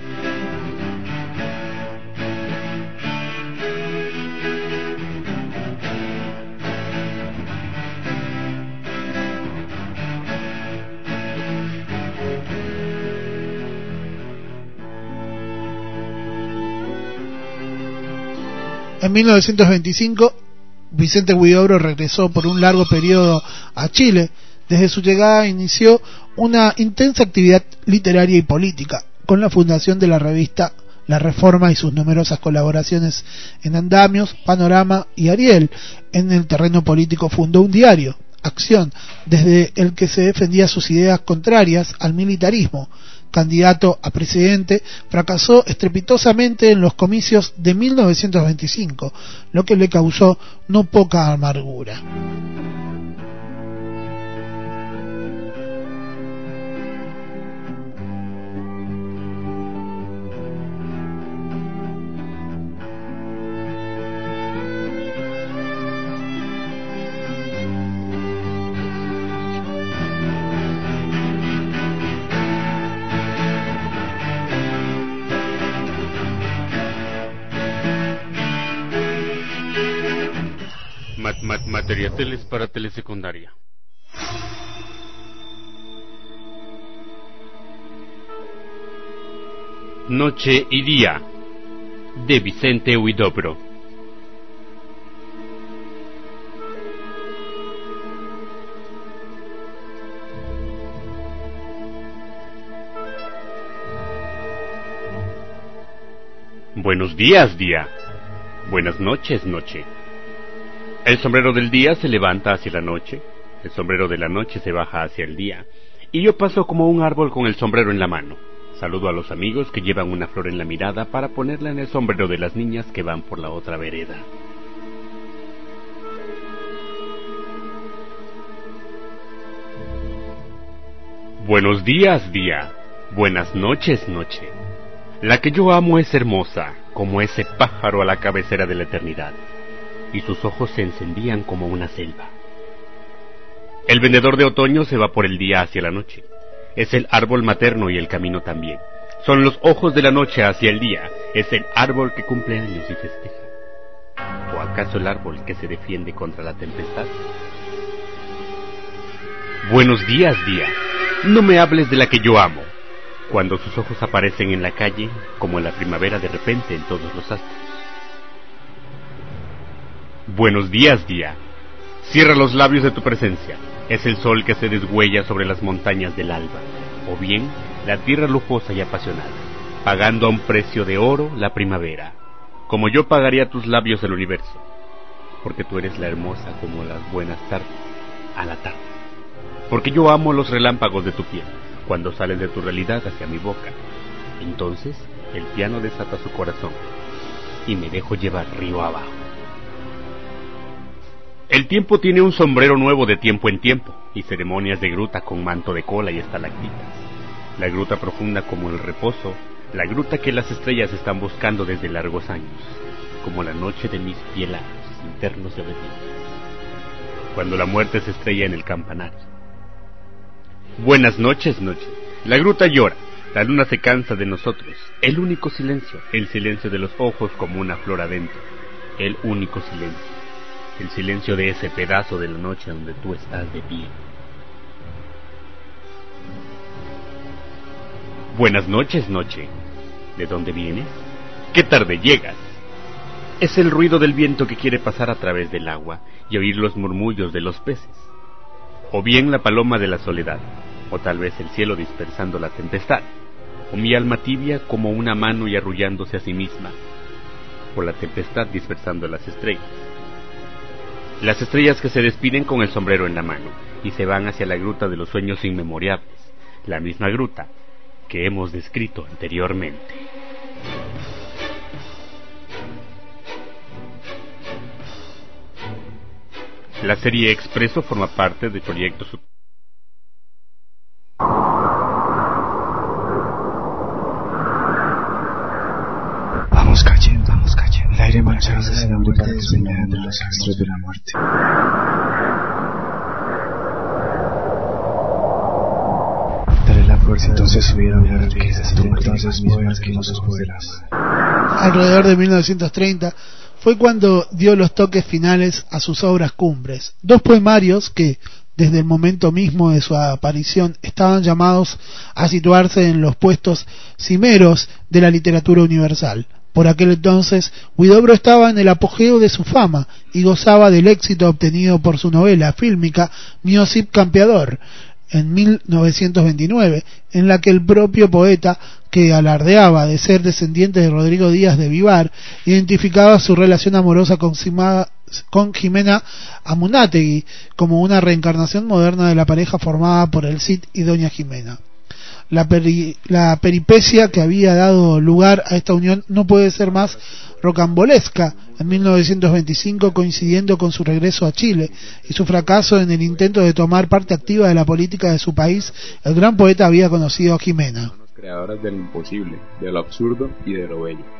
S2: En 1925, Vicente Huidobro regresó por un largo periodo a Chile. Desde su llegada inició una intensa actividad literaria y política, con la fundación de la revista La Reforma y sus numerosas colaboraciones en Andamios, Panorama y Ariel. En el terreno político fundó un diario, Acción, desde el que se defendía sus ideas contrarias al militarismo. Candidato a presidente, fracasó estrepitosamente en los comicios de 1925, lo que le causó no poca amargura.
S19: Materiales para telesecundaria. Noche y día, de Vicente Huidobro. Buenos días, día. Buenas noches, noche. El sombrero del día se levanta hacia la noche, el sombrero de la noche se baja hacia el día, y yo paso como un árbol con el sombrero en la mano. Saludo a los amigos que llevan una flor en la mirada para ponerla en el sombrero de las niñas que van por la otra vereda. Buenos días, día. Buenas noches, noche. La que yo amo es hermosa, como ese pájaro a la cabecera de la eternidad, y sus ojos se encendían como una selva. El vendedor de otoño se va por el día hacia la noche. Es el árbol materno y el camino también. Son los ojos de la noche hacia el día. Es el árbol que cumple años y festeja. ¿O acaso el árbol que se defiende contra la tempestad? Buenos días, día. No me hables de la que yo amo, cuando sus ojos aparecen en la calle, como en la primavera de repente en todos los astros. Buenos días, día. Cierra los labios de tu presencia. Es el sol que se deshuella sobre las montañas del alba, o bien la tierra lujosa y apasionada, pagando a un precio de oro la primavera, como yo pagaría tus labios el universo, porque tú eres la hermosa como las buenas tardes a la tarde. Porque yo amo los relámpagos de tu piel, cuando salen de tu realidad hacia mi boca. Entonces el piano desata su corazón, y me dejo llevar río abajo. El tiempo tiene un sombrero nuevo de tiempo en tiempo, y ceremonias de gruta con manto de cola y estalactitas. La gruta profunda como el reposo, la gruta que las estrellas están buscando desde largos años, como la noche de mis pielados internos de obedientes, cuando la muerte se estrella en el campanario. Buenas noches, noche. La gruta llora, la luna se cansa de nosotros. El único silencio, el silencio de los ojos como una flor adentro. El único silencio, el silencio de ese pedazo de la noche donde tú estás de pie. Buenas noches, noche. ¿De dónde vienes? ¿Qué tarde llegas? Es el ruido del viento que quiere pasar a través del agua y oír los murmullos de los peces. O bien la paloma de la soledad, o tal vez el cielo dispersando la tempestad, o mi alma tibia como una mano y arrullándose a sí misma, o la tempestad dispersando las estrellas. Las estrellas que se despiden con el sombrero en la mano y se van hacia la gruta de los sueños inmemorables, la misma gruta que hemos descrito anteriormente. La serie Expreso forma parte del proyecto
S18: Vamos cayendo. El aire manchado de sangre para desvelar de los astros de la muerte. Daré la fuerza entonces subir a hablar que es tú entonces mismas que nos poderás.
S2: Alrededor de 1930 fue cuando dio los toques finales a sus obras cumbres, dos poemarios que, desde el momento mismo de su aparición, estaban llamados a situarse en los puestos cimeros de la literatura universal. Por aquel entonces, Huidobro estaba en el apogeo de su fama y gozaba del éxito obtenido por su novela fílmica Miocip Campeador, en 1929, en la que el propio poeta, que alardeaba de ser descendiente de Rodrigo Díaz de Vivar, identificaba su relación amorosa con Jimena Amunátegui como una reencarnación moderna de la pareja formada por el Cid y doña Jimena. La peripecia que había dado lugar a esta unión no puede ser más rocambolesca. En 1925, coincidiendo con su regreso a Chile y su fracaso en el intento de tomar parte activa de la política de su país, el gran poeta había conocido a Jimena.
S20: Creadoras del imposible, de lo absurdo y de lo bello.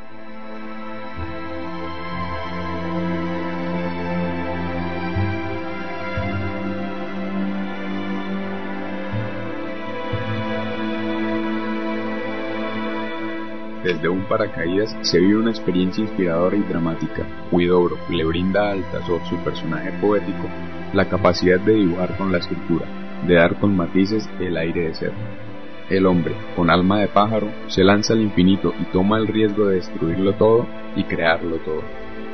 S20: Desde un paracaídas se vive una experiencia inspiradora y dramática. Huidobro le brinda a Altazor, su personaje poético, la capacidad de dibujar con la escritura, de dar con matices el aire de ser. El hombre, con alma de pájaro, se lanza al infinito y toma el riesgo de destruirlo todo y crearlo todo.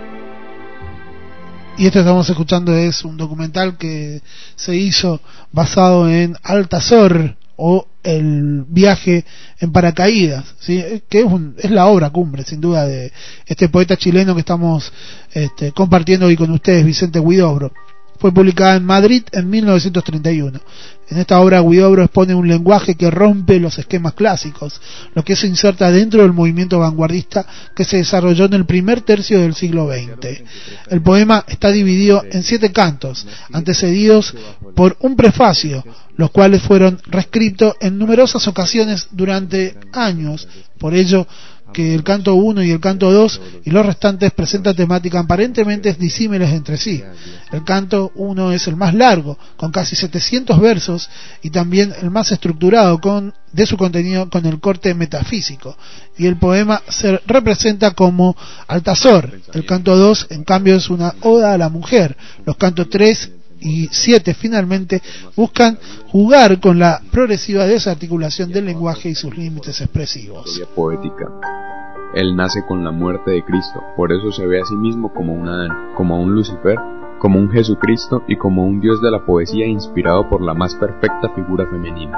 S2: Y esto que estamos escuchando es un documental que se hizo basado en Altazor, o el viaje en paracaídas, ¿sí? Que es la obra cumbre, sin duda, de este poeta chileno que estamos compartiendo hoy con ustedes, Vicente Huidobro. Fue publicada en Madrid en 1931. En esta obra Huidobro expone un lenguaje que rompe los esquemas clásicos, lo que se inserta dentro del movimiento vanguardista que se desarrolló en el primer tercio del siglo XX. El poema está dividido en 7 cantos, antecedidos por un prefacio, los cuales fueron reescritos en numerosas ocasiones durante años. Por ello que el canto 1 y el canto 2 y los restantes presentan temáticas aparentemente disímiles entre sí. El canto 1 es el más largo, con casi 700 versos, y también el más estructurado de su contenido con el corte metafísico, y el poema se representa como Altazor. El canto 2 en cambio es una oda a la mujer. Los cantos 3 y 7 finalmente buscan jugar con la progresiva desarticulación del lenguaje y sus límites expresivos.
S20: Poética. Él nace con la muerte de Cristo, por eso se ve a sí mismo como un Adán, como un Lucifer, como un Jesucristo y como un Dios de la poesía inspirado por la más perfecta figura femenina.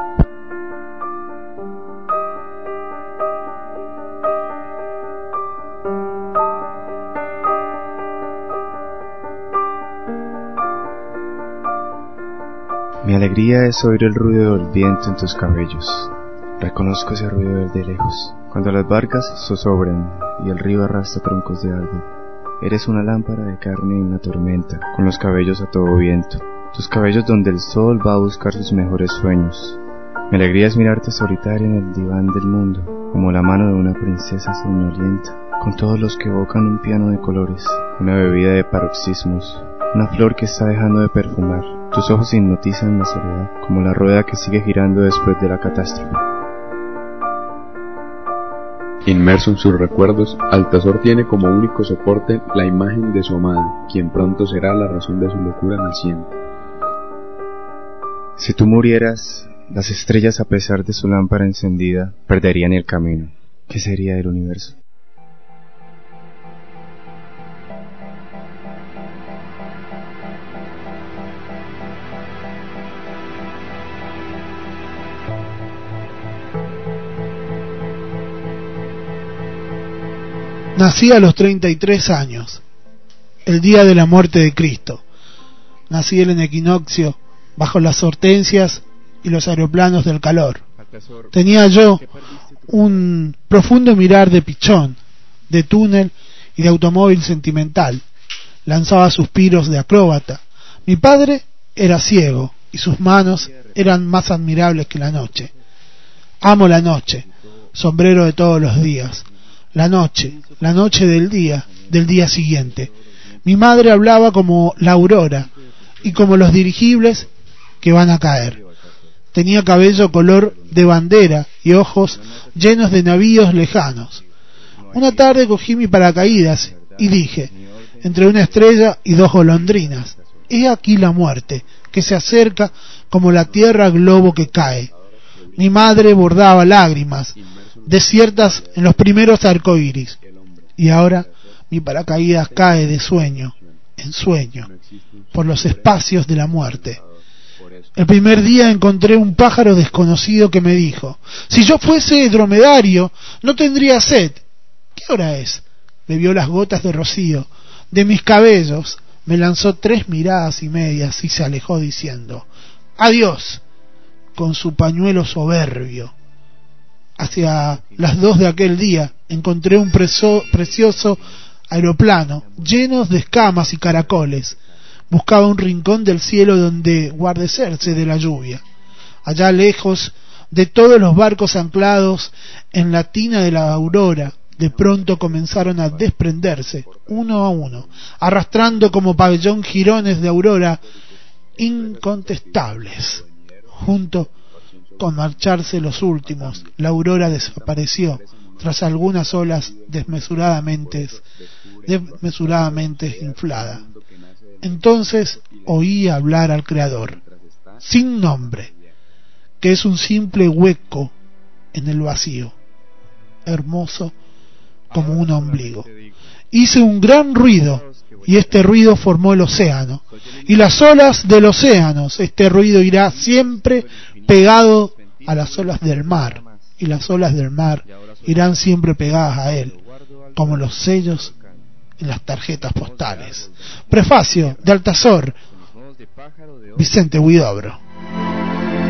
S21: Mi alegría es oír el ruido del viento en tus cabellos. Reconozco ese ruido desde lejos, cuando las barcas zozobran y el río arrastra troncos de árbol. Eres una lámpara de carne en la tormenta, con los cabellos a todo viento. Tus cabellos donde el sol va a buscar sus mejores sueños. Mi alegría es mirarte solitaria en el diván del mundo, como la mano de una princesa soñolienta, con todos los que evocan un piano de colores, una bebida de paroxismos, una flor que está dejando de perfumar. Tus ojos hipnotizan la soledad, como la rueda que sigue girando después de la catástrofe.
S20: Inmerso en sus recuerdos, Altazor tiene como único soporte la imagen de su amada, quien pronto será la razón de su locura naciente.
S21: Si tú murieras, las estrellas, a pesar de su lámpara encendida, perderían el camino. ¿Qué sería del universo?
S2: Nací a los 33 años, el día de la muerte de Cristo. Nací en el equinoccio, bajo las hortensias y los aeroplanos del calor. Tenía yo un profundo mirar de pichón, de túnel y de automóvil sentimental. Lanzaba suspiros de acróbata. Mi padre era ciego y sus manos eran más admirables que la noche. Amo la noche, sombrero de todos los días. La noche del día siguiente. Mi madre hablaba como la aurora y como los dirigibles que van a caer. Tenía cabello color de bandera y ojos llenos de navíos lejanos. Una tarde cogí mi paracaídas y dije, entre una estrella y 2 golondrinas, he aquí la muerte, que se acerca como la tierra globo que cae. Mi madre bordaba lágrimas desiertas en los primeros arcoíris, y ahora mi paracaídas cae de sueño en sueño por los espacios de la muerte. El primer día encontré un pájaro desconocido que me dijo, si yo fuese dromedario no tendría sed. ¿Qué hora es? Bebió las gotas de rocío de mis cabellos, me lanzó 3 miradas y medias y se alejó diciendo, adiós, con su pañuelo soberbio. Hacia las 2 de aquel día encontré un precioso aeroplano lleno de escamas y caracoles. Buscaba un rincón del cielo donde guarecerse de la lluvia. Allá lejos de todos los barcos anclados en la tina de la aurora, de pronto comenzaron a desprenderse, uno a uno, arrastrando como pabellón jirones de aurora incontestables. Junto con marcharse los últimos, la aurora desapareció tras algunas olas desmesuradamente inflada. Entonces oí hablar al Creador, sin nombre, que es un simple hueco en el vacío, hermoso como un ombligo. Hice un gran ruido, y este ruido formó el océano, y las olas del océano. Este ruido irá siempre pegado a las olas del mar, y las olas del mar irán siempre pegadas a él, como los sellos en las tarjetas postales. Prefacio de Altazor, Vicente Huidobro.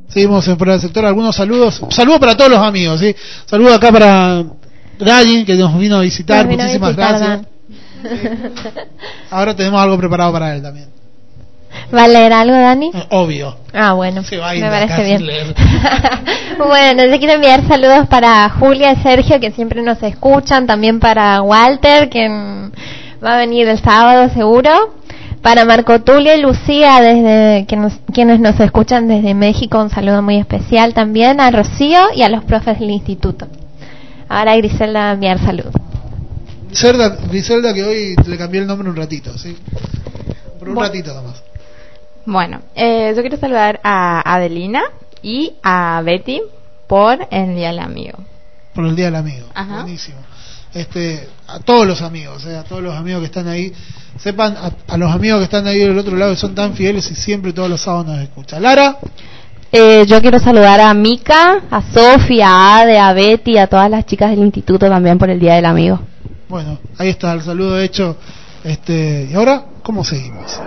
S2: Seguimos en Fuera del Sector. Algunos saludos. Saludos para todos los amigos, ¿sí? Saludos acá para Dani, que nos vino a visitar. Muchísimas gracias. Ahora tenemos algo preparado para él también.
S17: ¿Va a leer algo, Dani?
S2: Obvio.
S17: Ah, bueno.
S2: Se va a ir
S17: me parece bien.
S2: leer.
S17: Bueno, yo quiero enviar saludos para Julia y Sergio, que siempre nos escuchan. También para Walter, que va a venir el sábado seguro. Para Marco Tulio y Lucía, quienes nos escuchan desde México, un saludo muy especial también a Rocío y a los profes del instituto. Ahora Griselda va a enviar saludos.
S2: Griselda, que hoy le cambié el nombre un ratito, ¿sí? Por un ratito nomás.
S16: Bueno, yo quiero saludar a Adelina y a Betty por el Día del Amigo.
S2: Por el Día del Amigo.
S16: Ajá.
S2: Buenísimo. A todos los amigos, a todos los amigos que están ahí, sepan, a los amigos que están ahí del otro lado, que son tan fieles y siempre todos los sábados nos escuchan. Lara.
S3: Yo quiero saludar a Mica, a Sofía, a Ade, a Betty, a todas las chicas del instituto también por el Día del Amigo.
S2: Bueno, ahí está el saludo hecho. Y ahora, ¿cómo seguimos?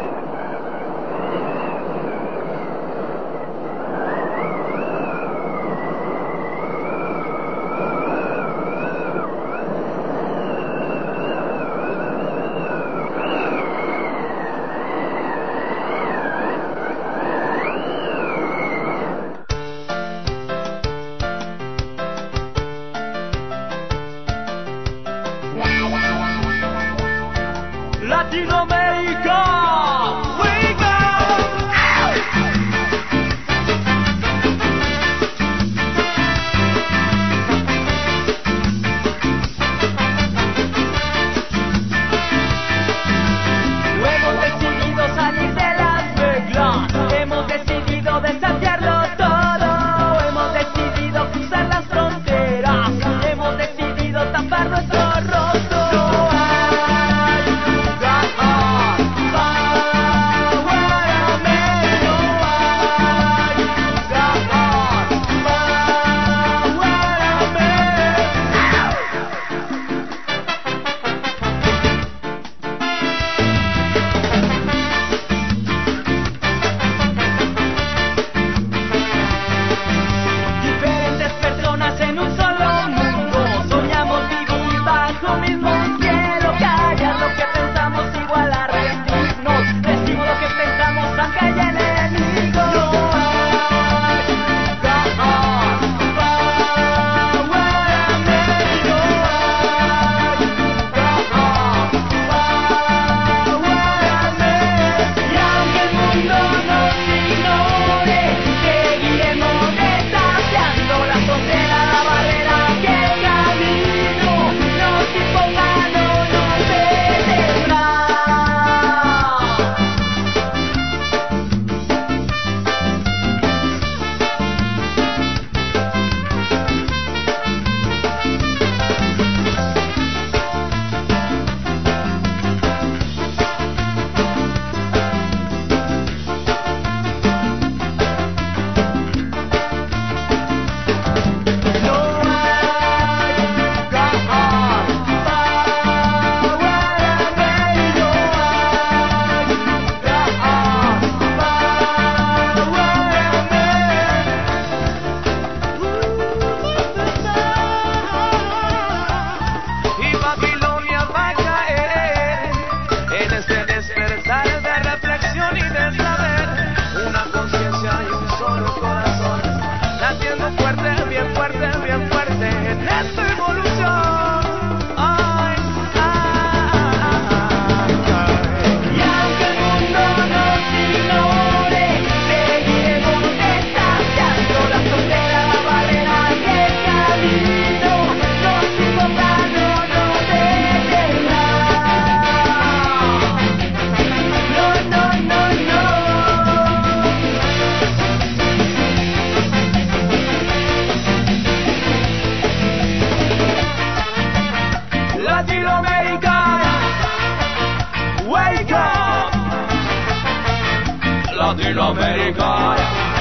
S11: Latinoamérica.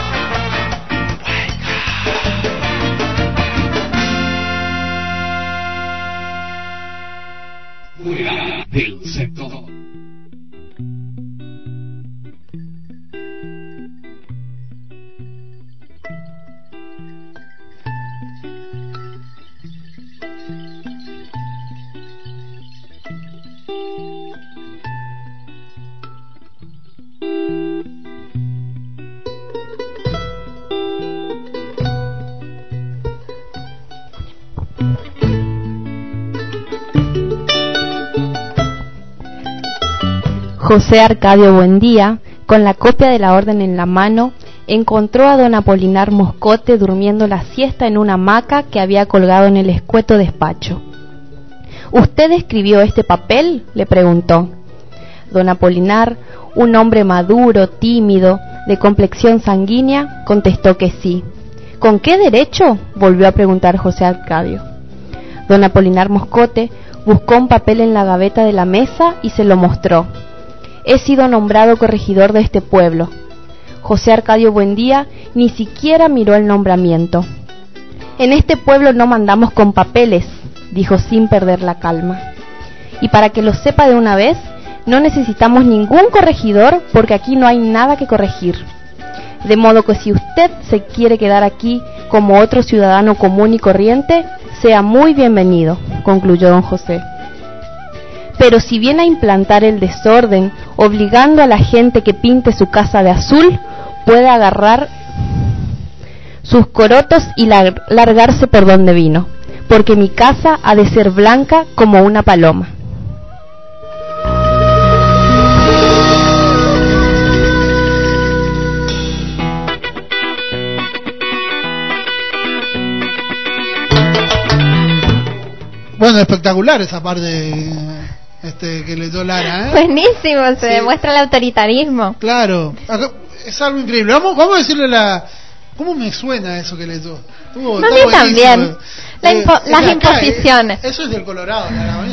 S1: Fuera del sector.
S3: José Arcadio Buendía, con la copia de la orden en la mano, encontró a don Apolinar Moscote durmiendo la siesta en una hamaca que había colgado en el escueto despacho. ¿Usted escribió este papel?, le preguntó. Don Apolinar, un hombre maduro, tímido, de complexión sanguínea, contestó que sí. ¿Con qué derecho?, volvió a preguntar José Arcadio. Don Apolinar Moscote buscó un papel en la gaveta de la mesa y se lo mostró. He sido nombrado corregidor de este pueblo. José Arcadio Buendía ni siquiera miró el nombramiento. En este pueblo no mandamos con papeles, dijo sin perder la calma. Y para que lo sepa de una vez, no necesitamos ningún corregidor porque aquí no hay nada que corregir. De modo que si usted se quiere quedar aquí como otro ciudadano común y corriente, sea muy bienvenido, concluyó don José. Pero si viene a implantar el desorden, obligando a la gente que pinte su casa de azul, puede agarrar sus corotos y largarse por donde vino, porque mi casa ha de ser blanca como una paloma.
S2: Bueno, espectacular esa parte que leyó Lara, ¿eh?
S17: Buenísimo, se demuestra el autoritarismo.
S2: Claro, es algo increíble. Vamos a decirle ¿cómo me suena eso que leyó?
S17: A mí también. Las imposiciones.
S2: Eso es del Colorado, Lara,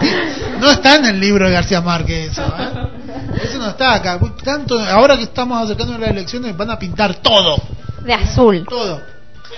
S2: no está en el libro de García Márquez eso, ¿eh? Eso no está acá. Tanto, ahora que estamos acercando a las elecciones van a pintar todo
S17: de azul.
S2: Todo.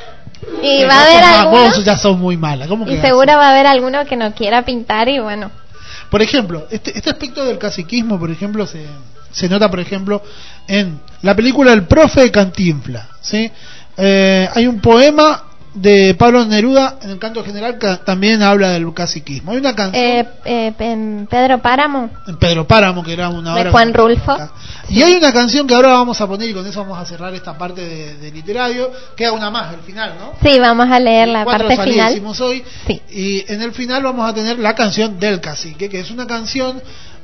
S17: Y va a haber algunos,
S2: vos ya son muy malas.
S17: Y seguro va a haber alguno que no quiera pintar y bueno.
S2: Por ejemplo, este aspecto del caciquismo, por ejemplo, se nota, por ejemplo, en la película El profe de Cantinflas, ¿sí? Hay un poema de Pablo Neruda en el canto general que también habla del caciquismo. Hay una canción
S17: en Pedro Páramo.
S2: En Pedro Páramo, que era una obra
S17: de Juan Rulfo.
S2: Y sí. Hay una canción que ahora vamos a poner y con eso vamos a cerrar esta parte de literario. Queda una más, el final, ¿no?
S17: Sí, vamos a leer la parte final.
S2: Hicimos hoy, sí. Y en el final vamos a tener la canción del cacique, que es una canción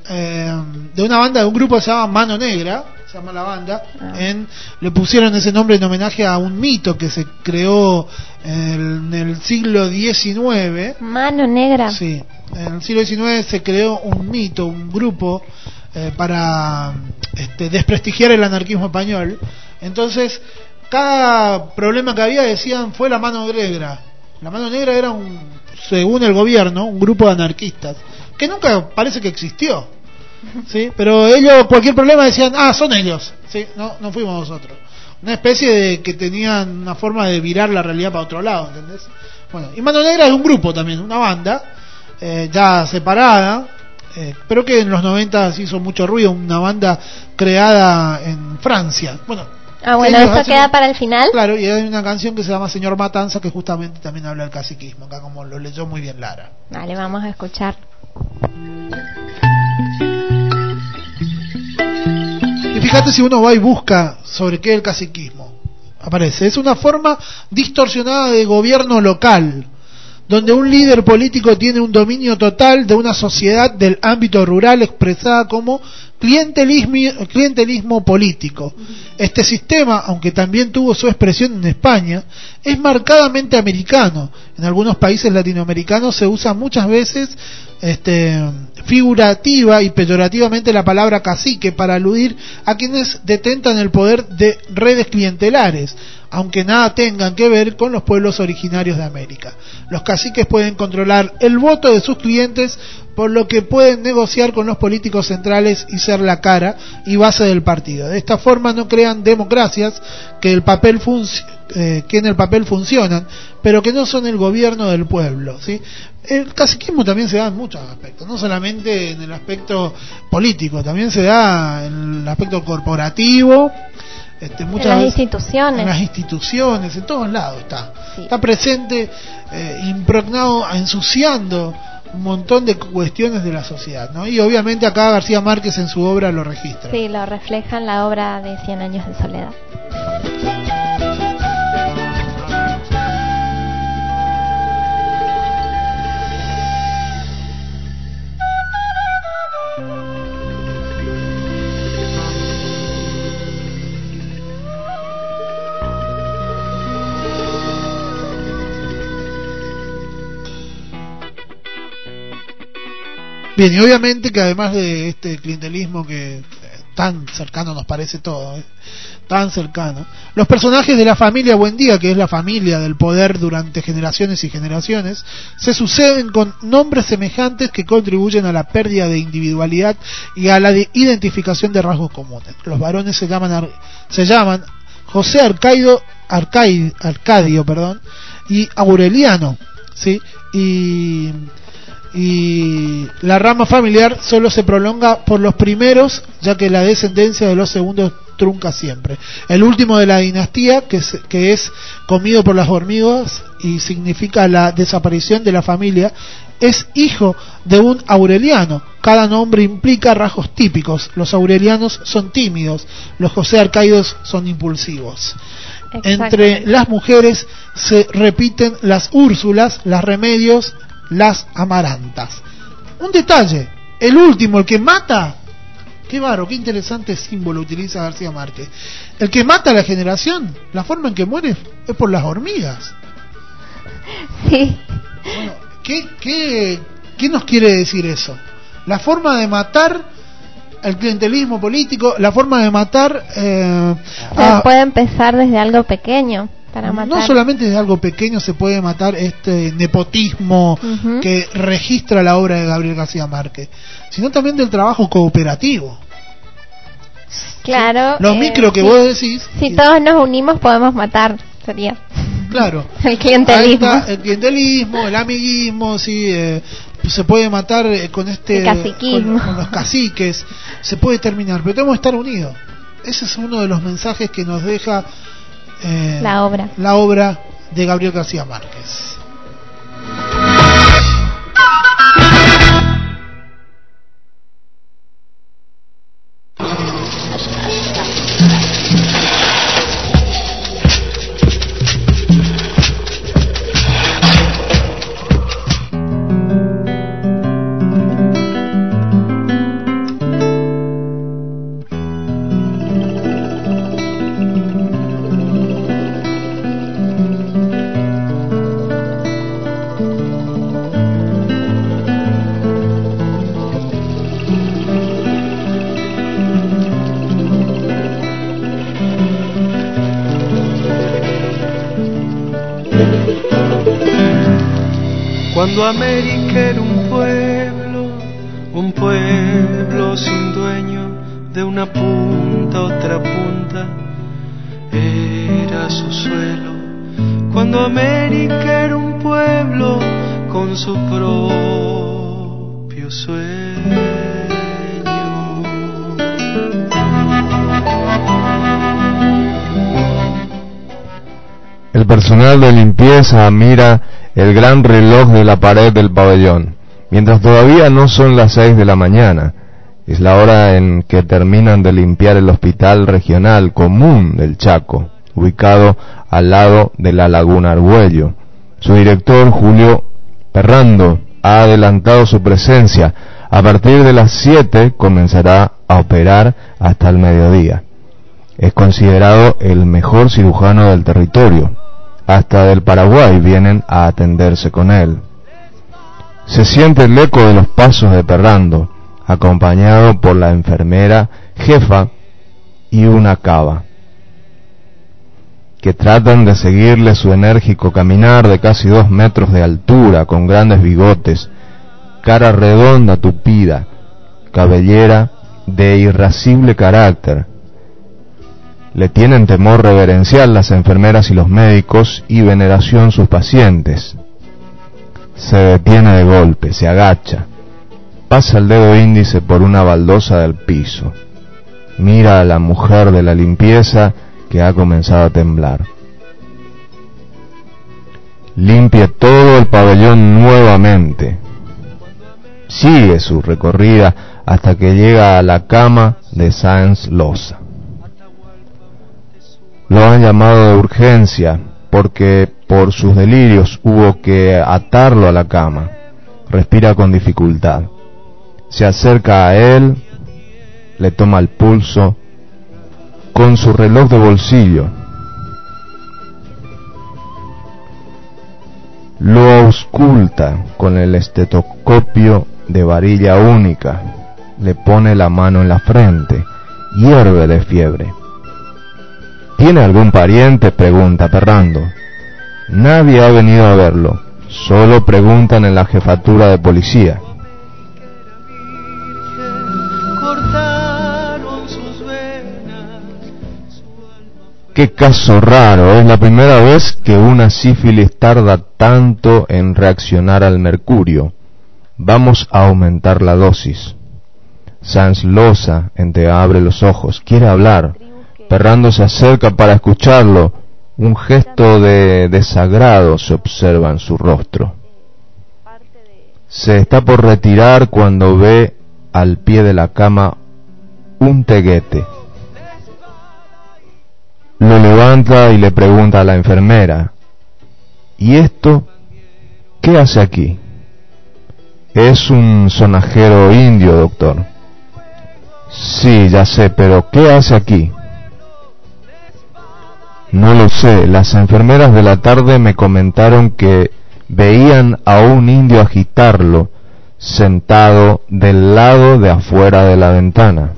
S2: de una banda, de un grupo que se llama Mano Negra, se llama la banda. Le pusieron ese nombre en homenaje a un mito que se creó en el siglo XIX.
S17: Mano Negra.
S2: Sí, en el siglo XIX se creó un mito, un grupo para desprestigiar el anarquismo español. Entonces, cada problema que había decían fue la Mano Negra. La Mano Negra era según el gobierno, un grupo de anarquistas que nunca parece que existió. ¿Sí? Pero ellos, cualquier problema decían, son ellos, ¿sí? No fuimos nosotros. Una especie de que tenían una forma de virar la realidad para otro lado, ¿entendés? Bueno, y Mano Negra es un grupo también, una banda ya separada, pero que en los 90 hizo mucho ruido, una banda creada en Francia. Bueno,
S17: eso queda para el final.
S2: Claro, y hay una canción que se llama Señor Matanza, que justamente también habla del caciquismo, acá como lo leyó muy bien Lara.
S17: Vale, vamos a escuchar.
S2: Y fíjate, si uno va y busca sobre qué es el caciquismo, aparece, es una forma distorsionada de gobierno local, donde un líder político tiene un dominio total de una sociedad del ámbito rural expresada como clientelismo político. Este sistema, aunque también tuvo su expresión en España, es marcadamente americano. En algunos países latinoamericanos se usa muchas veces figurativa y peyorativamente la palabra cacique para aludir a quienes detentan el poder de redes clientelares, aunque nada tengan que ver con los pueblos originarios de América. Los caciques pueden controlar el voto de sus clientes, por lo que pueden negociar con los políticos centrales y ser la cara y base del partido. De esta forma no crean democracias que en el papel funcionan, pero que no son el gobierno del pueblo, ¿sí? El caciquismo también se da en muchos aspectos, no solamente en el aspecto político, también se da en el aspecto corporativo,
S17: en las instituciones.
S2: En las instituciones, en todos lados está presente, impregnado, ensuciando un montón de cuestiones de la sociedad, ¿no? Y obviamente acá García Márquez en su obra lo registra.
S17: Sí, lo refleja en la obra de 100 años de soledad.
S2: Bien, y obviamente que además de este clientelismo que tan cercano nos parece todo, tan cercano, los personajes de la familia Buendía, que es la familia del poder durante generaciones y generaciones, se suceden con nombres semejantes que contribuyen a la pérdida de individualidad y a la identificación de rasgos comunes. Los varones se llaman José Arcadio, y Aureliano, ¿sí? Y la rama familiar solo se prolonga por los primeros, ya que la descendencia de los segundos trunca siempre. El último de la dinastía, que es comido por las hormigas y significa la desaparición de la familia, es hijo de un Aureliano. Cada nombre implica rasgos típicos. Los Aurelianos son tímidos, los José Arcaidos son impulsivos. Entre las mujeres se repiten las Úrsulas, las Remedios, las Amarantas. Un detalle, el último, el que mata, qué bárbaro, qué interesante símbolo utiliza García Márquez. El que mata a la generación, la forma en que muere es por las hormigas.
S17: Sí.
S2: Bueno, ¿qué nos quiere decir eso? La forma de matar el clientelismo político, la forma de matar
S17: puede empezar desde algo pequeño.
S2: No solamente desde algo pequeño se puede matar este nepotismo que registra la obra de Gabriel García Márquez, sino también del trabajo cooperativo.
S17: Claro.
S2: Los micro que vos decís.
S17: Si todos nos unimos podemos matar, sería.
S2: Claro.
S17: El clientelismo.
S2: Ahí está, el clientelismo, el amiguismo, sí, se puede matar con con los caciques, se puede terminar, pero tenemos que estar unidos. Ese es uno de los mensajes que nos deja la obra de Gabriel García Márquez.
S18: Cuando América era un pueblo sin dueño, de una punta a otra punta era su suelo. Cuando América era un pueblo con su propio sueño.
S4: El personal de limpieza mira el gran reloj de la pared del pabellón, mientras todavía no son las 6 de la mañana. Es la hora en que terminan de limpiar el Hospital Regional Común del Chaco, ubicado al lado de la Laguna Argüello. Su director, Julio Perrando, ha adelantado su presencia. A partir de las 7 comenzará a operar hasta el mediodía. Es considerado el mejor cirujano del territorio. Hasta del Paraguay vienen a atenderse con él. Se siente el eco de los pasos de Perrando, acompañado por la enfermera jefa y una caba, que tratan de seguirle su enérgico caminar de casi 2 metros de altura, con grandes bigotes, cara redonda tupida, cabellera de irascible carácter. Le tienen temor reverencial las enfermeras y los médicos y veneración sus pacientes. Se detiene de golpe, se agacha, pasa el dedo índice por una baldosa del piso, mira a la mujer de la limpieza que ha comenzado a temblar. Limpia todo el pabellón nuevamente. Sigue su recorrida hasta que llega a la cama de Sáenz Loza. Lo han llamado de urgencia porque por sus delirios hubo que atarlo a la cama. Respira con dificultad. Se acerca a él, le toma el pulso con su reloj de bolsillo. Lo ausculta con el estetoscopio de varilla única, le pone la mano en la frente, hierve de fiebre. ¿Tiene algún pariente?, pregunta Perrando. Nadie ha venido a verlo, solo preguntan en la jefatura de policía. Qué caso raro, es la primera vez que una sífilis tarda tanto en reaccionar al mercurio. Vamos a aumentar la dosis. Sans Loza entreabre los ojos, quiere hablar. Perrando se acerca para escucharlo. Un gesto de desagrado se observa en su rostro. Se está por retirar cuando ve al pie de la cama un teguete. Lo levanta y le pregunta a la enfermera: ¿y esto qué hace aquí? Es un sonajero indio, doctor. Sí, ya sé, pero ¿qué hace aquí? No lo sé, las enfermeras de la tarde me comentaron que veían a un indio agitarlo, sentado del lado de afuera de la ventana.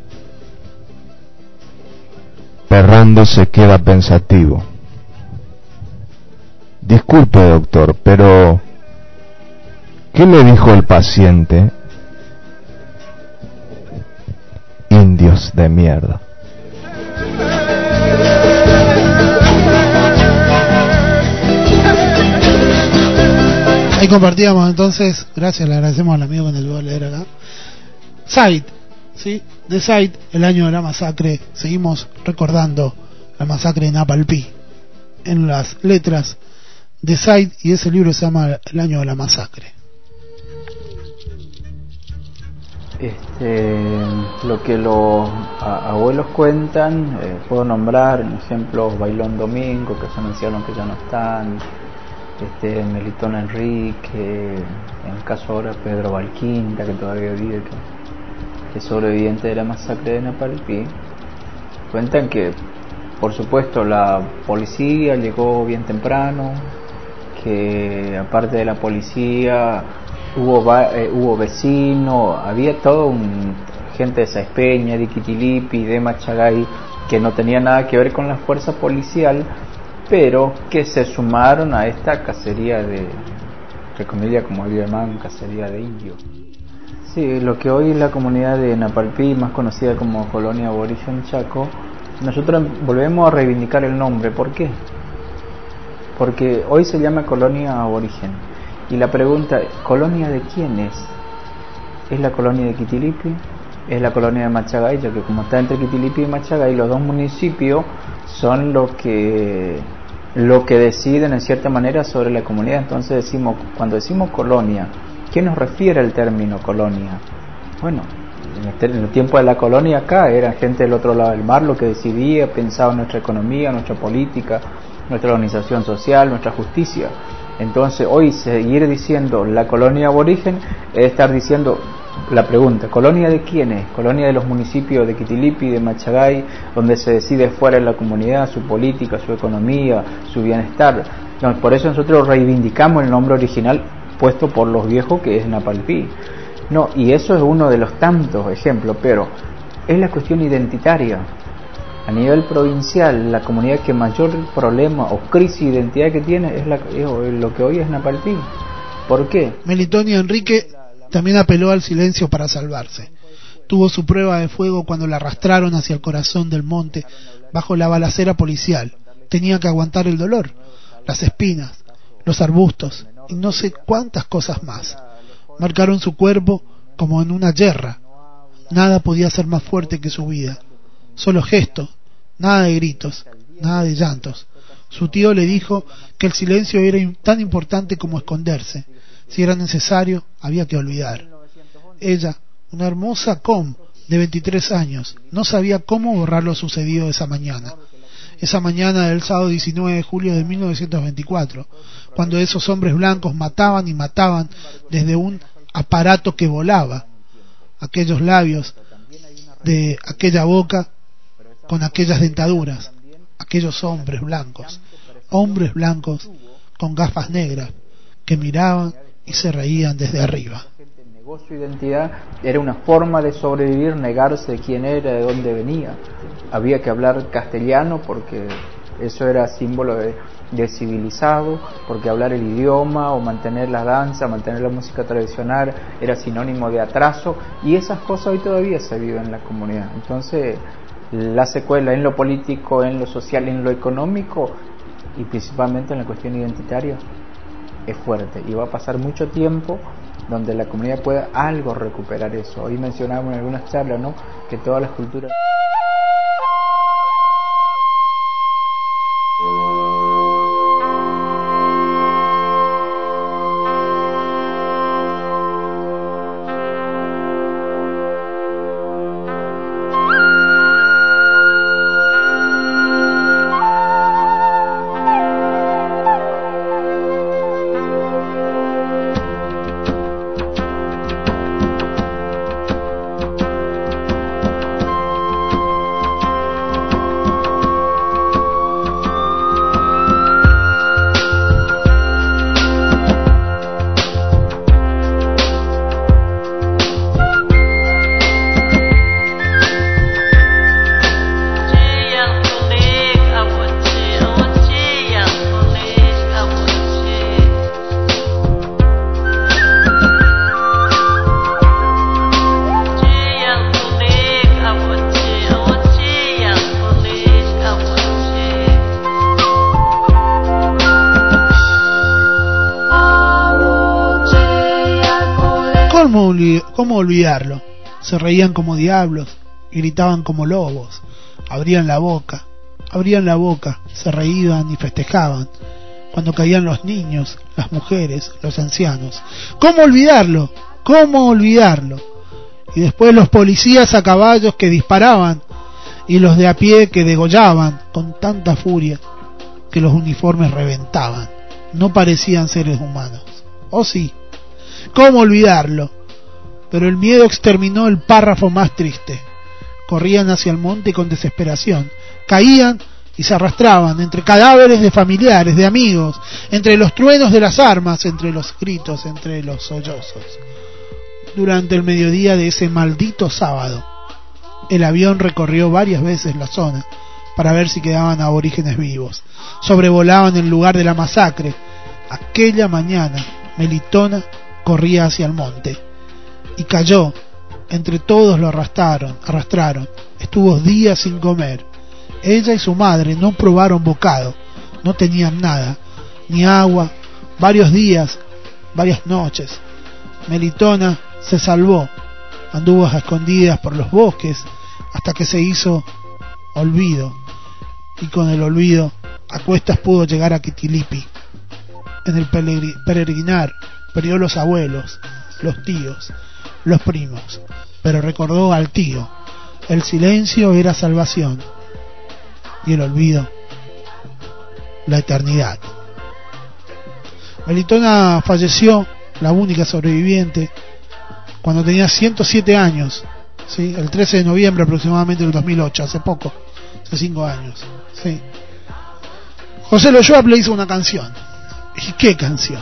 S4: Perrando se queda pensativo. Disculpe, doctor, pero ¿qué le dijo el paciente? Indios de mierda.
S2: Ahí compartíamos entonces, gracias, le agradecemos al amigo que nos lo va a leer acá. Said, ¿sí? De Said, el año de la masacre. Seguimos recordando la masacre de Napalpí en las letras de Said, y ese libro se llama El año de la masacre.
S9: Lo que los abuelos cuentan, puedo nombrar en ejemplo Bailón Domingo, que son ancianos que ya no están, Melitón Enrique, en el caso ahora Pedro Valquinta, que todavía vive, que es sobreviviente de la masacre de Napalpí. Cuentan que, por supuesto, la policía llegó bien temprano, que aparte de la policía hubo vecinos, había todo gente de Saizpeña, de Iquitilipi, de Machagay, que no tenía nada que ver con la fuerza policial, pero que se sumaron a esta cacería entre comillas, como ellos llaman, cacería de indios. Sí, lo que hoy es la comunidad de Napalpí, más conocida como Colonia Aborigen Chaco, nosotros volvemos a reivindicar el nombre. ¿Por qué? Porque hoy se llama Colonia Aborigen. Y la pregunta, ¿colonia de quién es? ¿Es la colonia de Quitilipi? ¿Es la colonia de Machagay? Ya que como está entre Quitilipi y Machagay, los dos municipios son lo que deciden en cierta manera sobre la comunidad. Entonces cuando decimos colonia, ¿qué nos refiere el término colonia? Bueno, en el tiempo de la colonia acá era gente del otro lado del mar lo que decidía, pensaba en nuestra economía, nuestra política, nuestra organización social, nuestra justicia. Entonces hoy seguir diciendo la colonia aborigen es estar diciendo la pregunta, ¿colonia de quién es? ¿Colonia de los municipios de Quitilipi, de Machagay, donde se decide fuera de la comunidad su política, su economía, su bienestar? No, por eso nosotros reivindicamos el nombre original puesto por los viejos, que es Napalpí. No, y eso es uno de los tantos ejemplos, pero es la cuestión identitaria. A nivel provincial, la comunidad que mayor problema o crisis de identidad que tiene es lo que hoy es Napalpí. ¿Por qué?
S2: Melitón y Enrique también apeló al silencio para salvarse. Tuvo su prueba de fuego cuando la arrastraron hacia el corazón del monte bajo la balacera policial. Tenía que aguantar el dolor, las espinas, los arbustos y no sé cuántas cosas más. Marcaron su cuerpo como en una guerra. Nada podía ser más fuerte que su vida. Solo gestos, nada de gritos, nada de llantos. Su tío le dijo que el silencio era tan importante como esconderse. Si era necesario, había que olvidar. Ella, una hermosa de 23 años, no sabía cómo borrar lo sucedido esa mañana. Esa mañana del sábado 19 de julio de 1924, cuando esos hombres blancos mataban y mataban desde un aparato que volaba. Aquellos labios de aquella boca con aquellas dentaduras, aquellos hombres blancos con gafas negras que miraban y se reían desde arriba.
S9: negó su identidad, era una forma de sobrevivir, negarse de quién era, de dónde venía. Había que hablar castellano porque eso era símbolo de civilizado, porque hablar el idioma o mantener la danza, mantener la música tradicional era sinónimo de atraso, y esas cosas hoy todavía se viven en la comunidad. Entonces la secuela en lo político, en lo social, en lo económico y principalmente en la cuestión identitaria es fuerte, y va a pasar mucho tiempo donde la comunidad pueda algo recuperar eso. Hoy mencionábamos en algunas charlas, ¿no?, que todas las culturas...
S2: ¿Cómo olvidarlo? Se reían como diablos, gritaban como lobos, abrían la boca, se reían y festejaban. Cuando caían los niños, las mujeres, los ancianos. ¿Cómo olvidarlo? ¿Cómo olvidarlo? Y después los policías a caballos que disparaban y los de a pie que degollaban con tanta furia que los uniformes reventaban. No parecían seres humanos. ¿O sí? ¿Cómo olvidarlo? Pero el miedo exterminó el párrafo más triste. Corrían hacia el monte con desesperación, caían y se arrastraban entre cadáveres de familiares, de amigos, entre los truenos de las armas, entre los gritos, entre los sollozos. Durante el mediodía de ese maldito sábado, el avión recorrió varias veces la zona para ver si quedaban aborígenes vivos. Sobrevolaban el lugar de la masacre. Aquella mañana, Melitona corría hacia el monte y cayó. Entre todos lo arrastraron. Estuvo días sin comer. Ella y su madre no probaron bocado, no tenían nada, ni agua, varios días, varias noches. Melitona se salvó, anduvo a escondidas por los bosques hasta que se hizo olvido, y con el olvido a cuestas pudo llegar a Quitilipi. En el peregrinar perdió los abuelos, los tíos, los primos, pero recordó al tío. El silencio era salvación y el olvido la eternidad. Melitona falleció, la única sobreviviente, cuando tenía 107 años, ¿sí? El 13 de noviembre aproximadamente del 2008, hace poco, hace 5 años, ¿sí? José Lo Schwab le hizo una canción. ¿Y qué canción?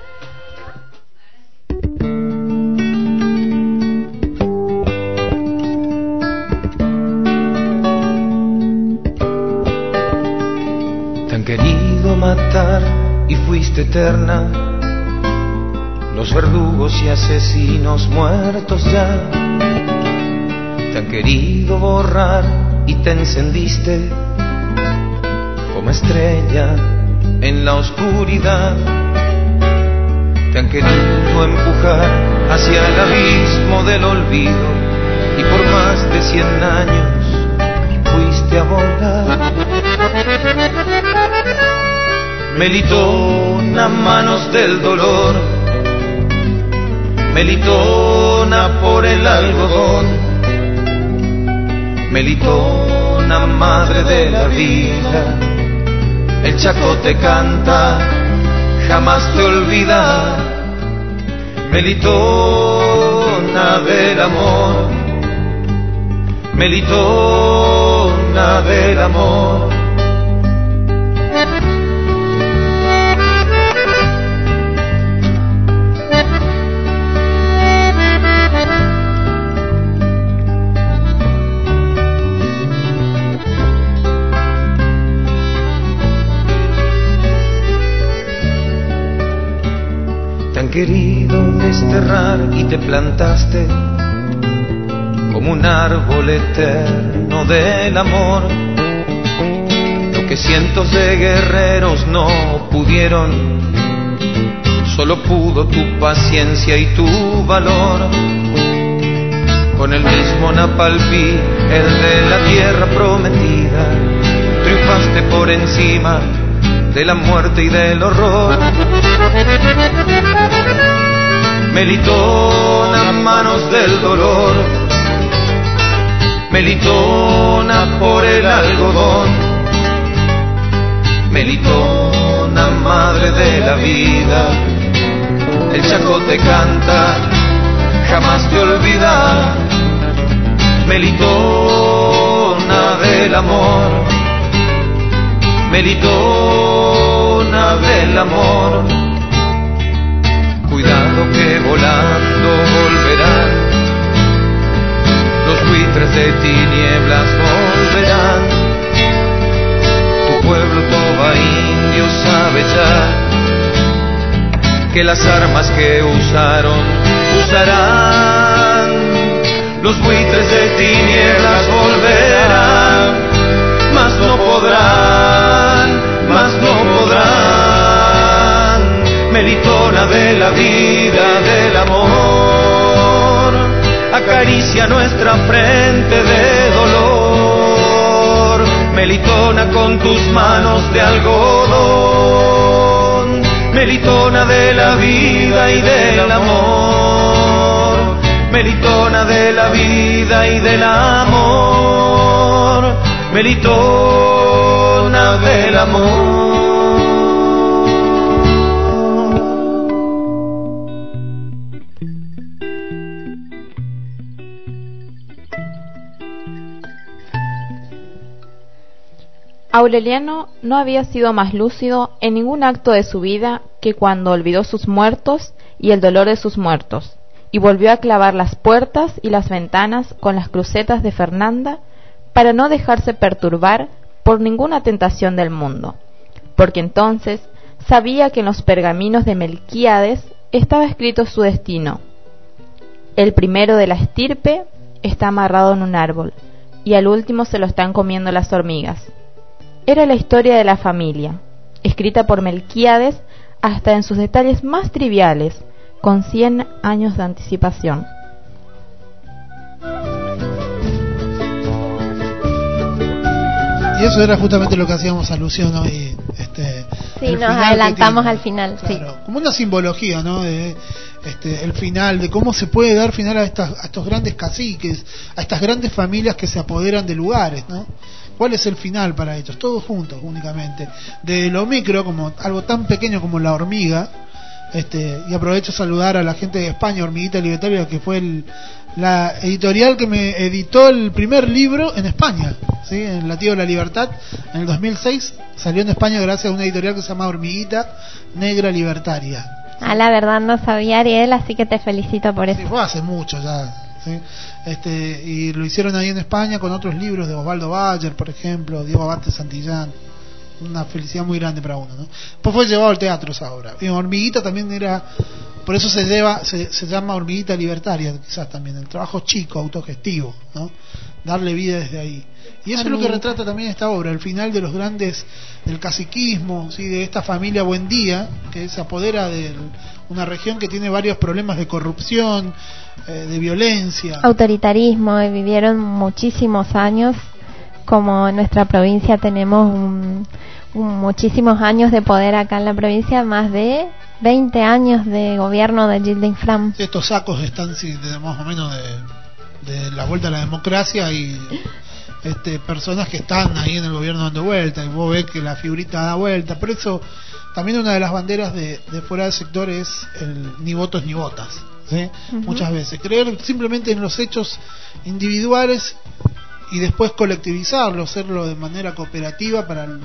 S8: Te han querido matar y fuiste eterna, los verdugos y asesinos muertos ya. Te han querido borrar y te encendiste como estrella en la oscuridad. Te han querido empujar hacia el abismo del olvido y por más de 100 años fuiste a volar. Melitona, manos del dolor, Melitona por el algodón, Melitona, madre de la vida. El Chaco te canta, jamás te olvida. Melitona del amor, Melitona del amor. querido desterrar y te plantaste como un árbol eterno del amor. Lo que cientos de guerreros no pudieron, solo pudo tu paciencia y tu valor. Con el mismo Napalpí, el de la tierra prometida, triunfaste por encima de la muerte y del horror. Melitona, manos del dolor, Melitona por el algodón, Melitona, madre de la vida, el Chaco te canta, jamás te olvida. Melitona del amor, Melitona del amor. Cuidado que volando volverán, los buitres de tinieblas volverán. Tu pueblo toba indio sabe ya que las armas que usaron, usarán. Los buitres de tinieblas volverán, mas no podrán, mas no podrán. Melitona de la vida, del amor, acaricia nuestra frente de dolor. Melitona con tus manos de algodón, Melitona de la vida y del amor, Melitona de la vida y del amor, Melitona del amor.
S16: Aureliano no había sido más lúcido en ningún acto de su vida que cuando olvidó sus muertos y el dolor de sus muertos, y volvió a clavar las puertas y las ventanas con las crucetas de Fernanda para no dejarse perturbar por ninguna tentación del mundo, porque entonces sabía que en los pergaminos de Melquíades estaba escrito su destino. El primero de la estirpe está amarrado en un árbol, y al último se lo están comiendo las hormigas. Era la historia de la familia, escrita por Melquíades hasta en sus detalles más triviales, con 100 años de anticipación.
S2: Y eso era justamente lo que hacíamos alusión hoy.
S17: Sí, nos adelantamos al final,
S2: claro,
S17: sí.
S2: Como una simbología, ¿no? De el final, de cómo se puede dar final a estos grandes caciques, a estas grandes familias que se apoderan de lugares, ¿no? ¿Cuál es el final para ellos? Todos juntos, únicamente. De lo micro, como algo tan pequeño como la hormiga. Y aprovecho a saludar a la gente de España, Hormiguita Libertaria, que fue la editorial que me editó el primer libro en España, ¿sí? En Latido de la Libertad, en el 2006, salió en España gracias a una editorial que se llama Hormiguita Negra Libertaria.
S17: Ah, la verdad no sabía, Ariel, así que te felicito por eso.
S2: Sí, fue hace mucho ya, ¿sí? Y lo hicieron ahí en España con otros libros de Osvaldo Bayer, por ejemplo, Diego Abate Santillán. Una felicidad muy grande para uno, ¿no? Pues fue llevado al teatro esa obra. Y Hormiguita también era, por eso se llama Hormiguita Libertaria, quizás también, el trabajo chico, autogestivo, ¿no? Darle vida desde ahí. Y eso es lo que retrata también esta obra, el final de los grandes, del caciquismo, ¿sí? De esta familia Buendía, que se apodera de una región que tiene varios problemas de corrupción, de violencia.
S17: Autoritarismo, vivieron muchísimos años, como en nuestra provincia tenemos muchísimos años de poder acá en la provincia, más de 20 años de gobierno de Gilles d'Infram.
S2: Estos sacos están más o menos de la vuelta a la democracia y personas que están ahí en el gobierno dando vuelta, y vos ves que la figurita da vuelta. Por eso también una de las banderas de fuera del sector es el ni votos ni votas, ¿sí? Muchas veces creer simplemente en los hechos individuales y después colectivizarlo, hacerlo de manera cooperativa para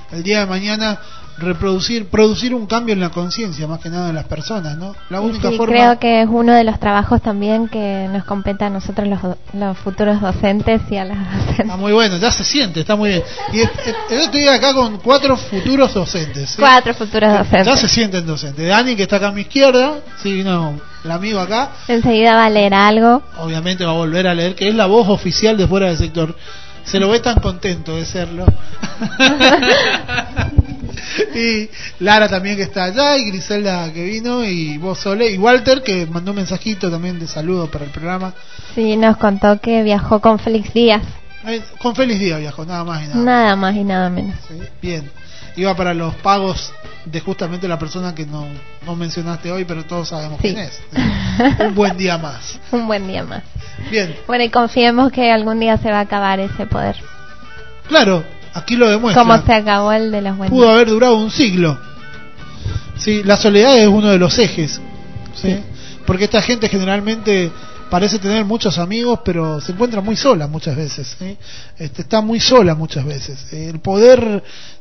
S2: el día de mañana producir un cambio en la conciencia, más que nada de las personas, ¿no? La única forma.
S17: Creo que es uno de los trabajos también que nos compete a nosotros los futuros docentes y a las docentes.
S2: Está muy bueno, ya se siente, está muy bien. Y yo estoy acá con 4 futuros docentes, ¿sí?
S17: 4 futuros docentes.
S2: Ya se sienten docentes. Dani, que está acá a mi izquierda, sí, no, el amigo acá.
S17: Enseguida va a leer algo.
S2: Obviamente va a volver a leer, que es la voz oficial de Fuera del Sector. Se lo ve tan contento de serlo. Y Lara también, que está allá, y Griselda, que vino, y vos, Sole, y Walter, que mandó un mensajito también de saludo para el programa.
S17: Sí, nos contó que viajó con Félix Díaz.
S2: Con Félix Díaz viajó, nada más y nada menos.
S17: Nada más y nada menos.
S2: Sí, bien. Iba para los pagos de justamente la persona que no mencionaste hoy, pero todos sabemos quién es. Un buen día más.
S17: Un buen día más.
S2: Bien.
S17: Bueno, y confiemos que algún día se va a acabar ese poder.
S2: Claro, aquí lo demuestra.
S17: Como se acabó el de los buenos.
S2: Pudo haber durado un siglo. Sí, la soledad es uno de los ejes. ¿sí? Porque esta gente generalmente parece tener muchos amigos, pero se encuentra muy sola muchas veces. ¿sí? Está muy sola muchas veces. El poder,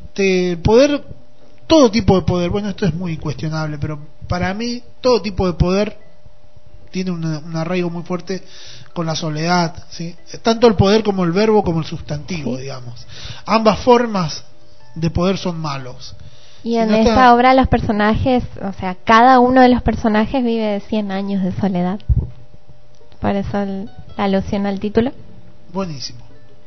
S2: todo tipo de poder, bueno, esto es muy cuestionable, pero para mí todo tipo de poder tiene un arraigo muy fuerte con la soledad, ¿sí? Tanto el poder como el verbo como el sustantivo, digamos. Ambas formas de poder son malos.
S17: Y en esta obra los personajes, o sea, cada uno de los personajes vive 100 años de soledad. Por eso la alusión al título.
S2: Buenísimo.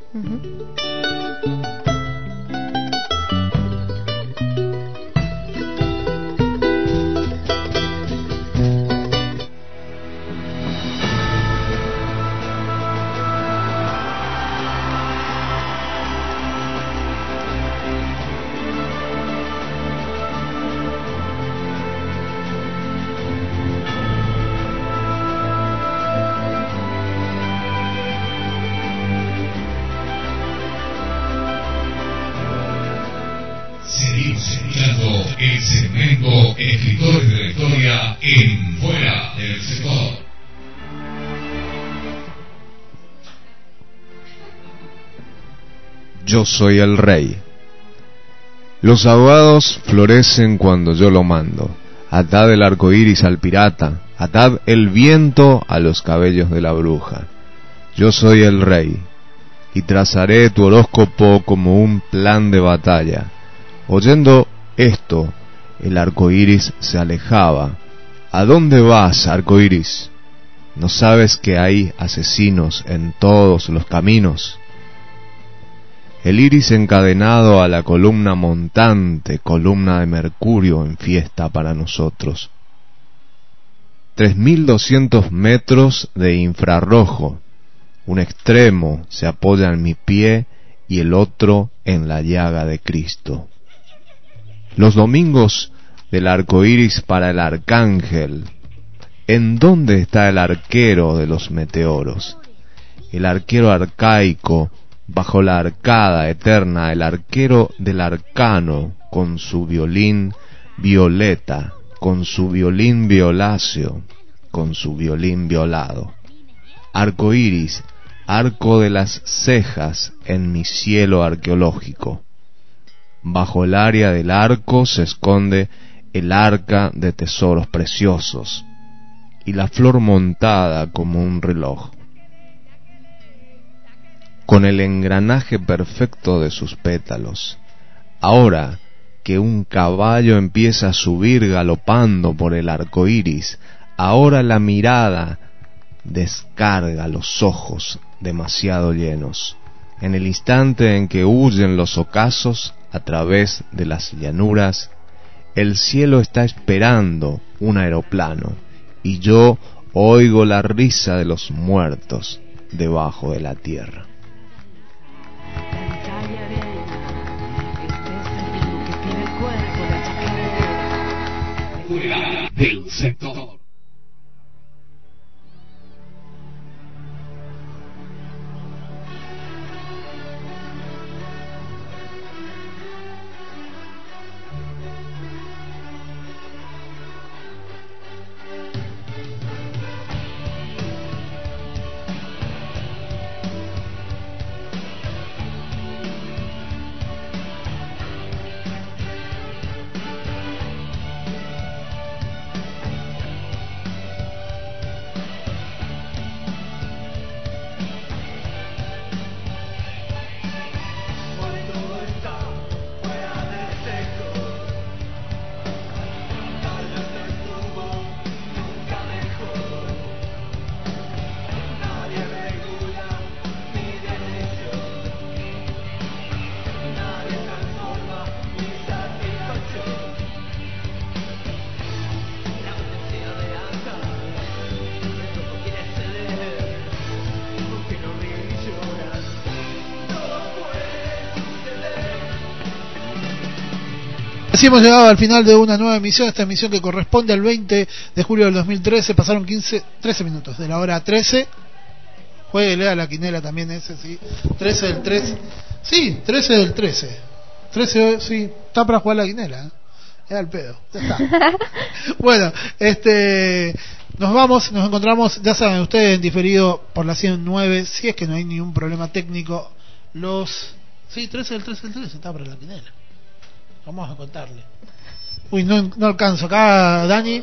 S1: Seguimos escuchando el segmento Escritores de la Historia en Fuera del Sector.
S4: Yo soy el rey. Los abogados florecen cuando yo lo mando. Atad el arco iris al pirata, atad el viento a los cabellos de la bruja. Yo soy el rey, y trazaré tu horóscopo como un plan de batalla. Oyendo esto, el arco iris se alejaba. ¿A dónde vas, arco iris? ¿No sabes que hay asesinos en todos los caminos? El iris encadenado a la columna montante, columna de mercurio en fiesta para nosotros. 3200 metros de infrarrojo. Un extremo se apoya en mi pie y el otro en la llaga de Cristo. Los domingos del arco iris para el arcángel. ¿En dónde está el arquero de los meteoros? El arquero arcaico, bajo la arcada eterna, el arquero del arcano, con su violín violeta, con su violín violáceo, con su violín violado. Arco iris, arco de las cejas en mi cielo arqueológico. Bajo el área del arco se esconde el arca de tesoros preciosos y la flor montada como un reloj, con el engranaje perfecto de sus pétalos. Ahora que un caballo empieza a subir galopando por el arco iris, ahora la mirada descarga los ojos demasiado llenos. En el instante en que huyen los ocasos a través de las llanuras, el cielo está esperando un aeroplano, y yo oigo la risa de los muertos debajo de la tierra.
S1: Fuera del sector.
S2: Así hemos llegado al final de una nueva emisión, esta emisión que corresponde al 20 de julio del 2013. Pasaron 13 minutos de la hora 13. Jueguele a la quinela también ese, sí. 13 del 13. Sí, 13 del 13. 13, sí, está para jugar la quinela, ¿eh? Es al pedo, ya está. Bueno, nos vamos, nos encontramos, ya saben ustedes, en diferido por la 109, si es que no hay ningún problema técnico. Sí, 13 del 13 del 13 está para la quinela. Vamos a contarle. Uy, no alcanzo. Acá, Dani,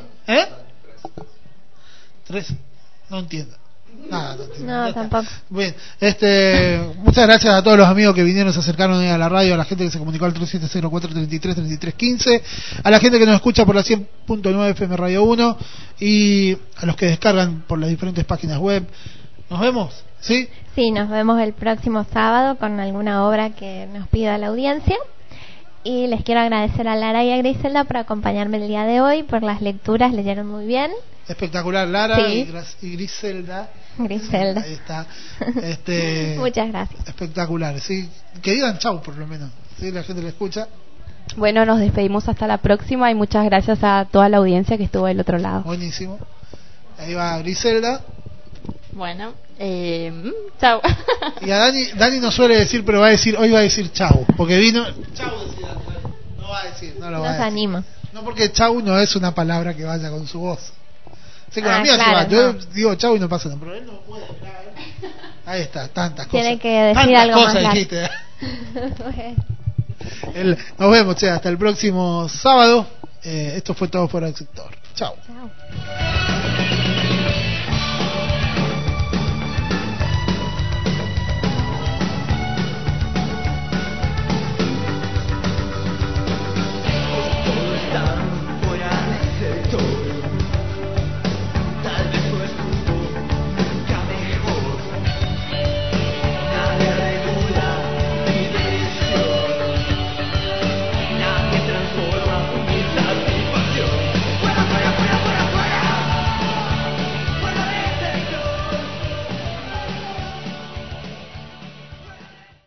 S2: 3, no entiendo. Nada,
S17: no tampoco.
S2: Bien, muchas gracias a todos los amigos que vinieron, se acercaron a la radio, a la gente que se comunicó al 3704-33-3315, a la gente que nos escucha por la 100.9 FM Radio 1 y a los que descargan por las diferentes páginas web. ¿Nos vemos? ¿Sí?
S17: Sí, nos vemos el próximo sábado con alguna obra que nos pida la audiencia. Y les quiero agradecer a Lara y a Griselda por acompañarme el día de hoy, por las lecturas, leyeron muy bien.
S2: Espectacular, Lara,
S17: sí.
S2: y Griselda.
S17: Griselda.
S2: Ahí está.
S17: Muchas gracias.
S2: Espectacular, sí. Que digan chau por lo menos, ¿sí? La gente le escucha.
S3: Bueno, nos despedimos hasta la próxima y muchas gracias a toda la audiencia que estuvo del otro lado.
S2: Buenísimo. Ahí va Griselda.
S16: Bueno, chau.
S2: Y a Dani no suele decir, pero hoy va a decir chau, porque vino. Chau decía, no va a decir, no lo va a decir.
S17: Nos anima.
S2: No, porque chau no es una palabra que vaya con su voz. Sí, con la mía
S17: claro,
S2: se va.
S17: no.
S2: Yo digo chau y no pasa nada, pero él no puede. Ahí está, tantas cosas.
S17: Tiene que decir
S2: tantas
S17: algo
S2: cosas
S17: más
S2: dijiste. Nos vemos, hasta el próximo sábado. Esto fue todo fuera del sector. Chau.
S17: Chau.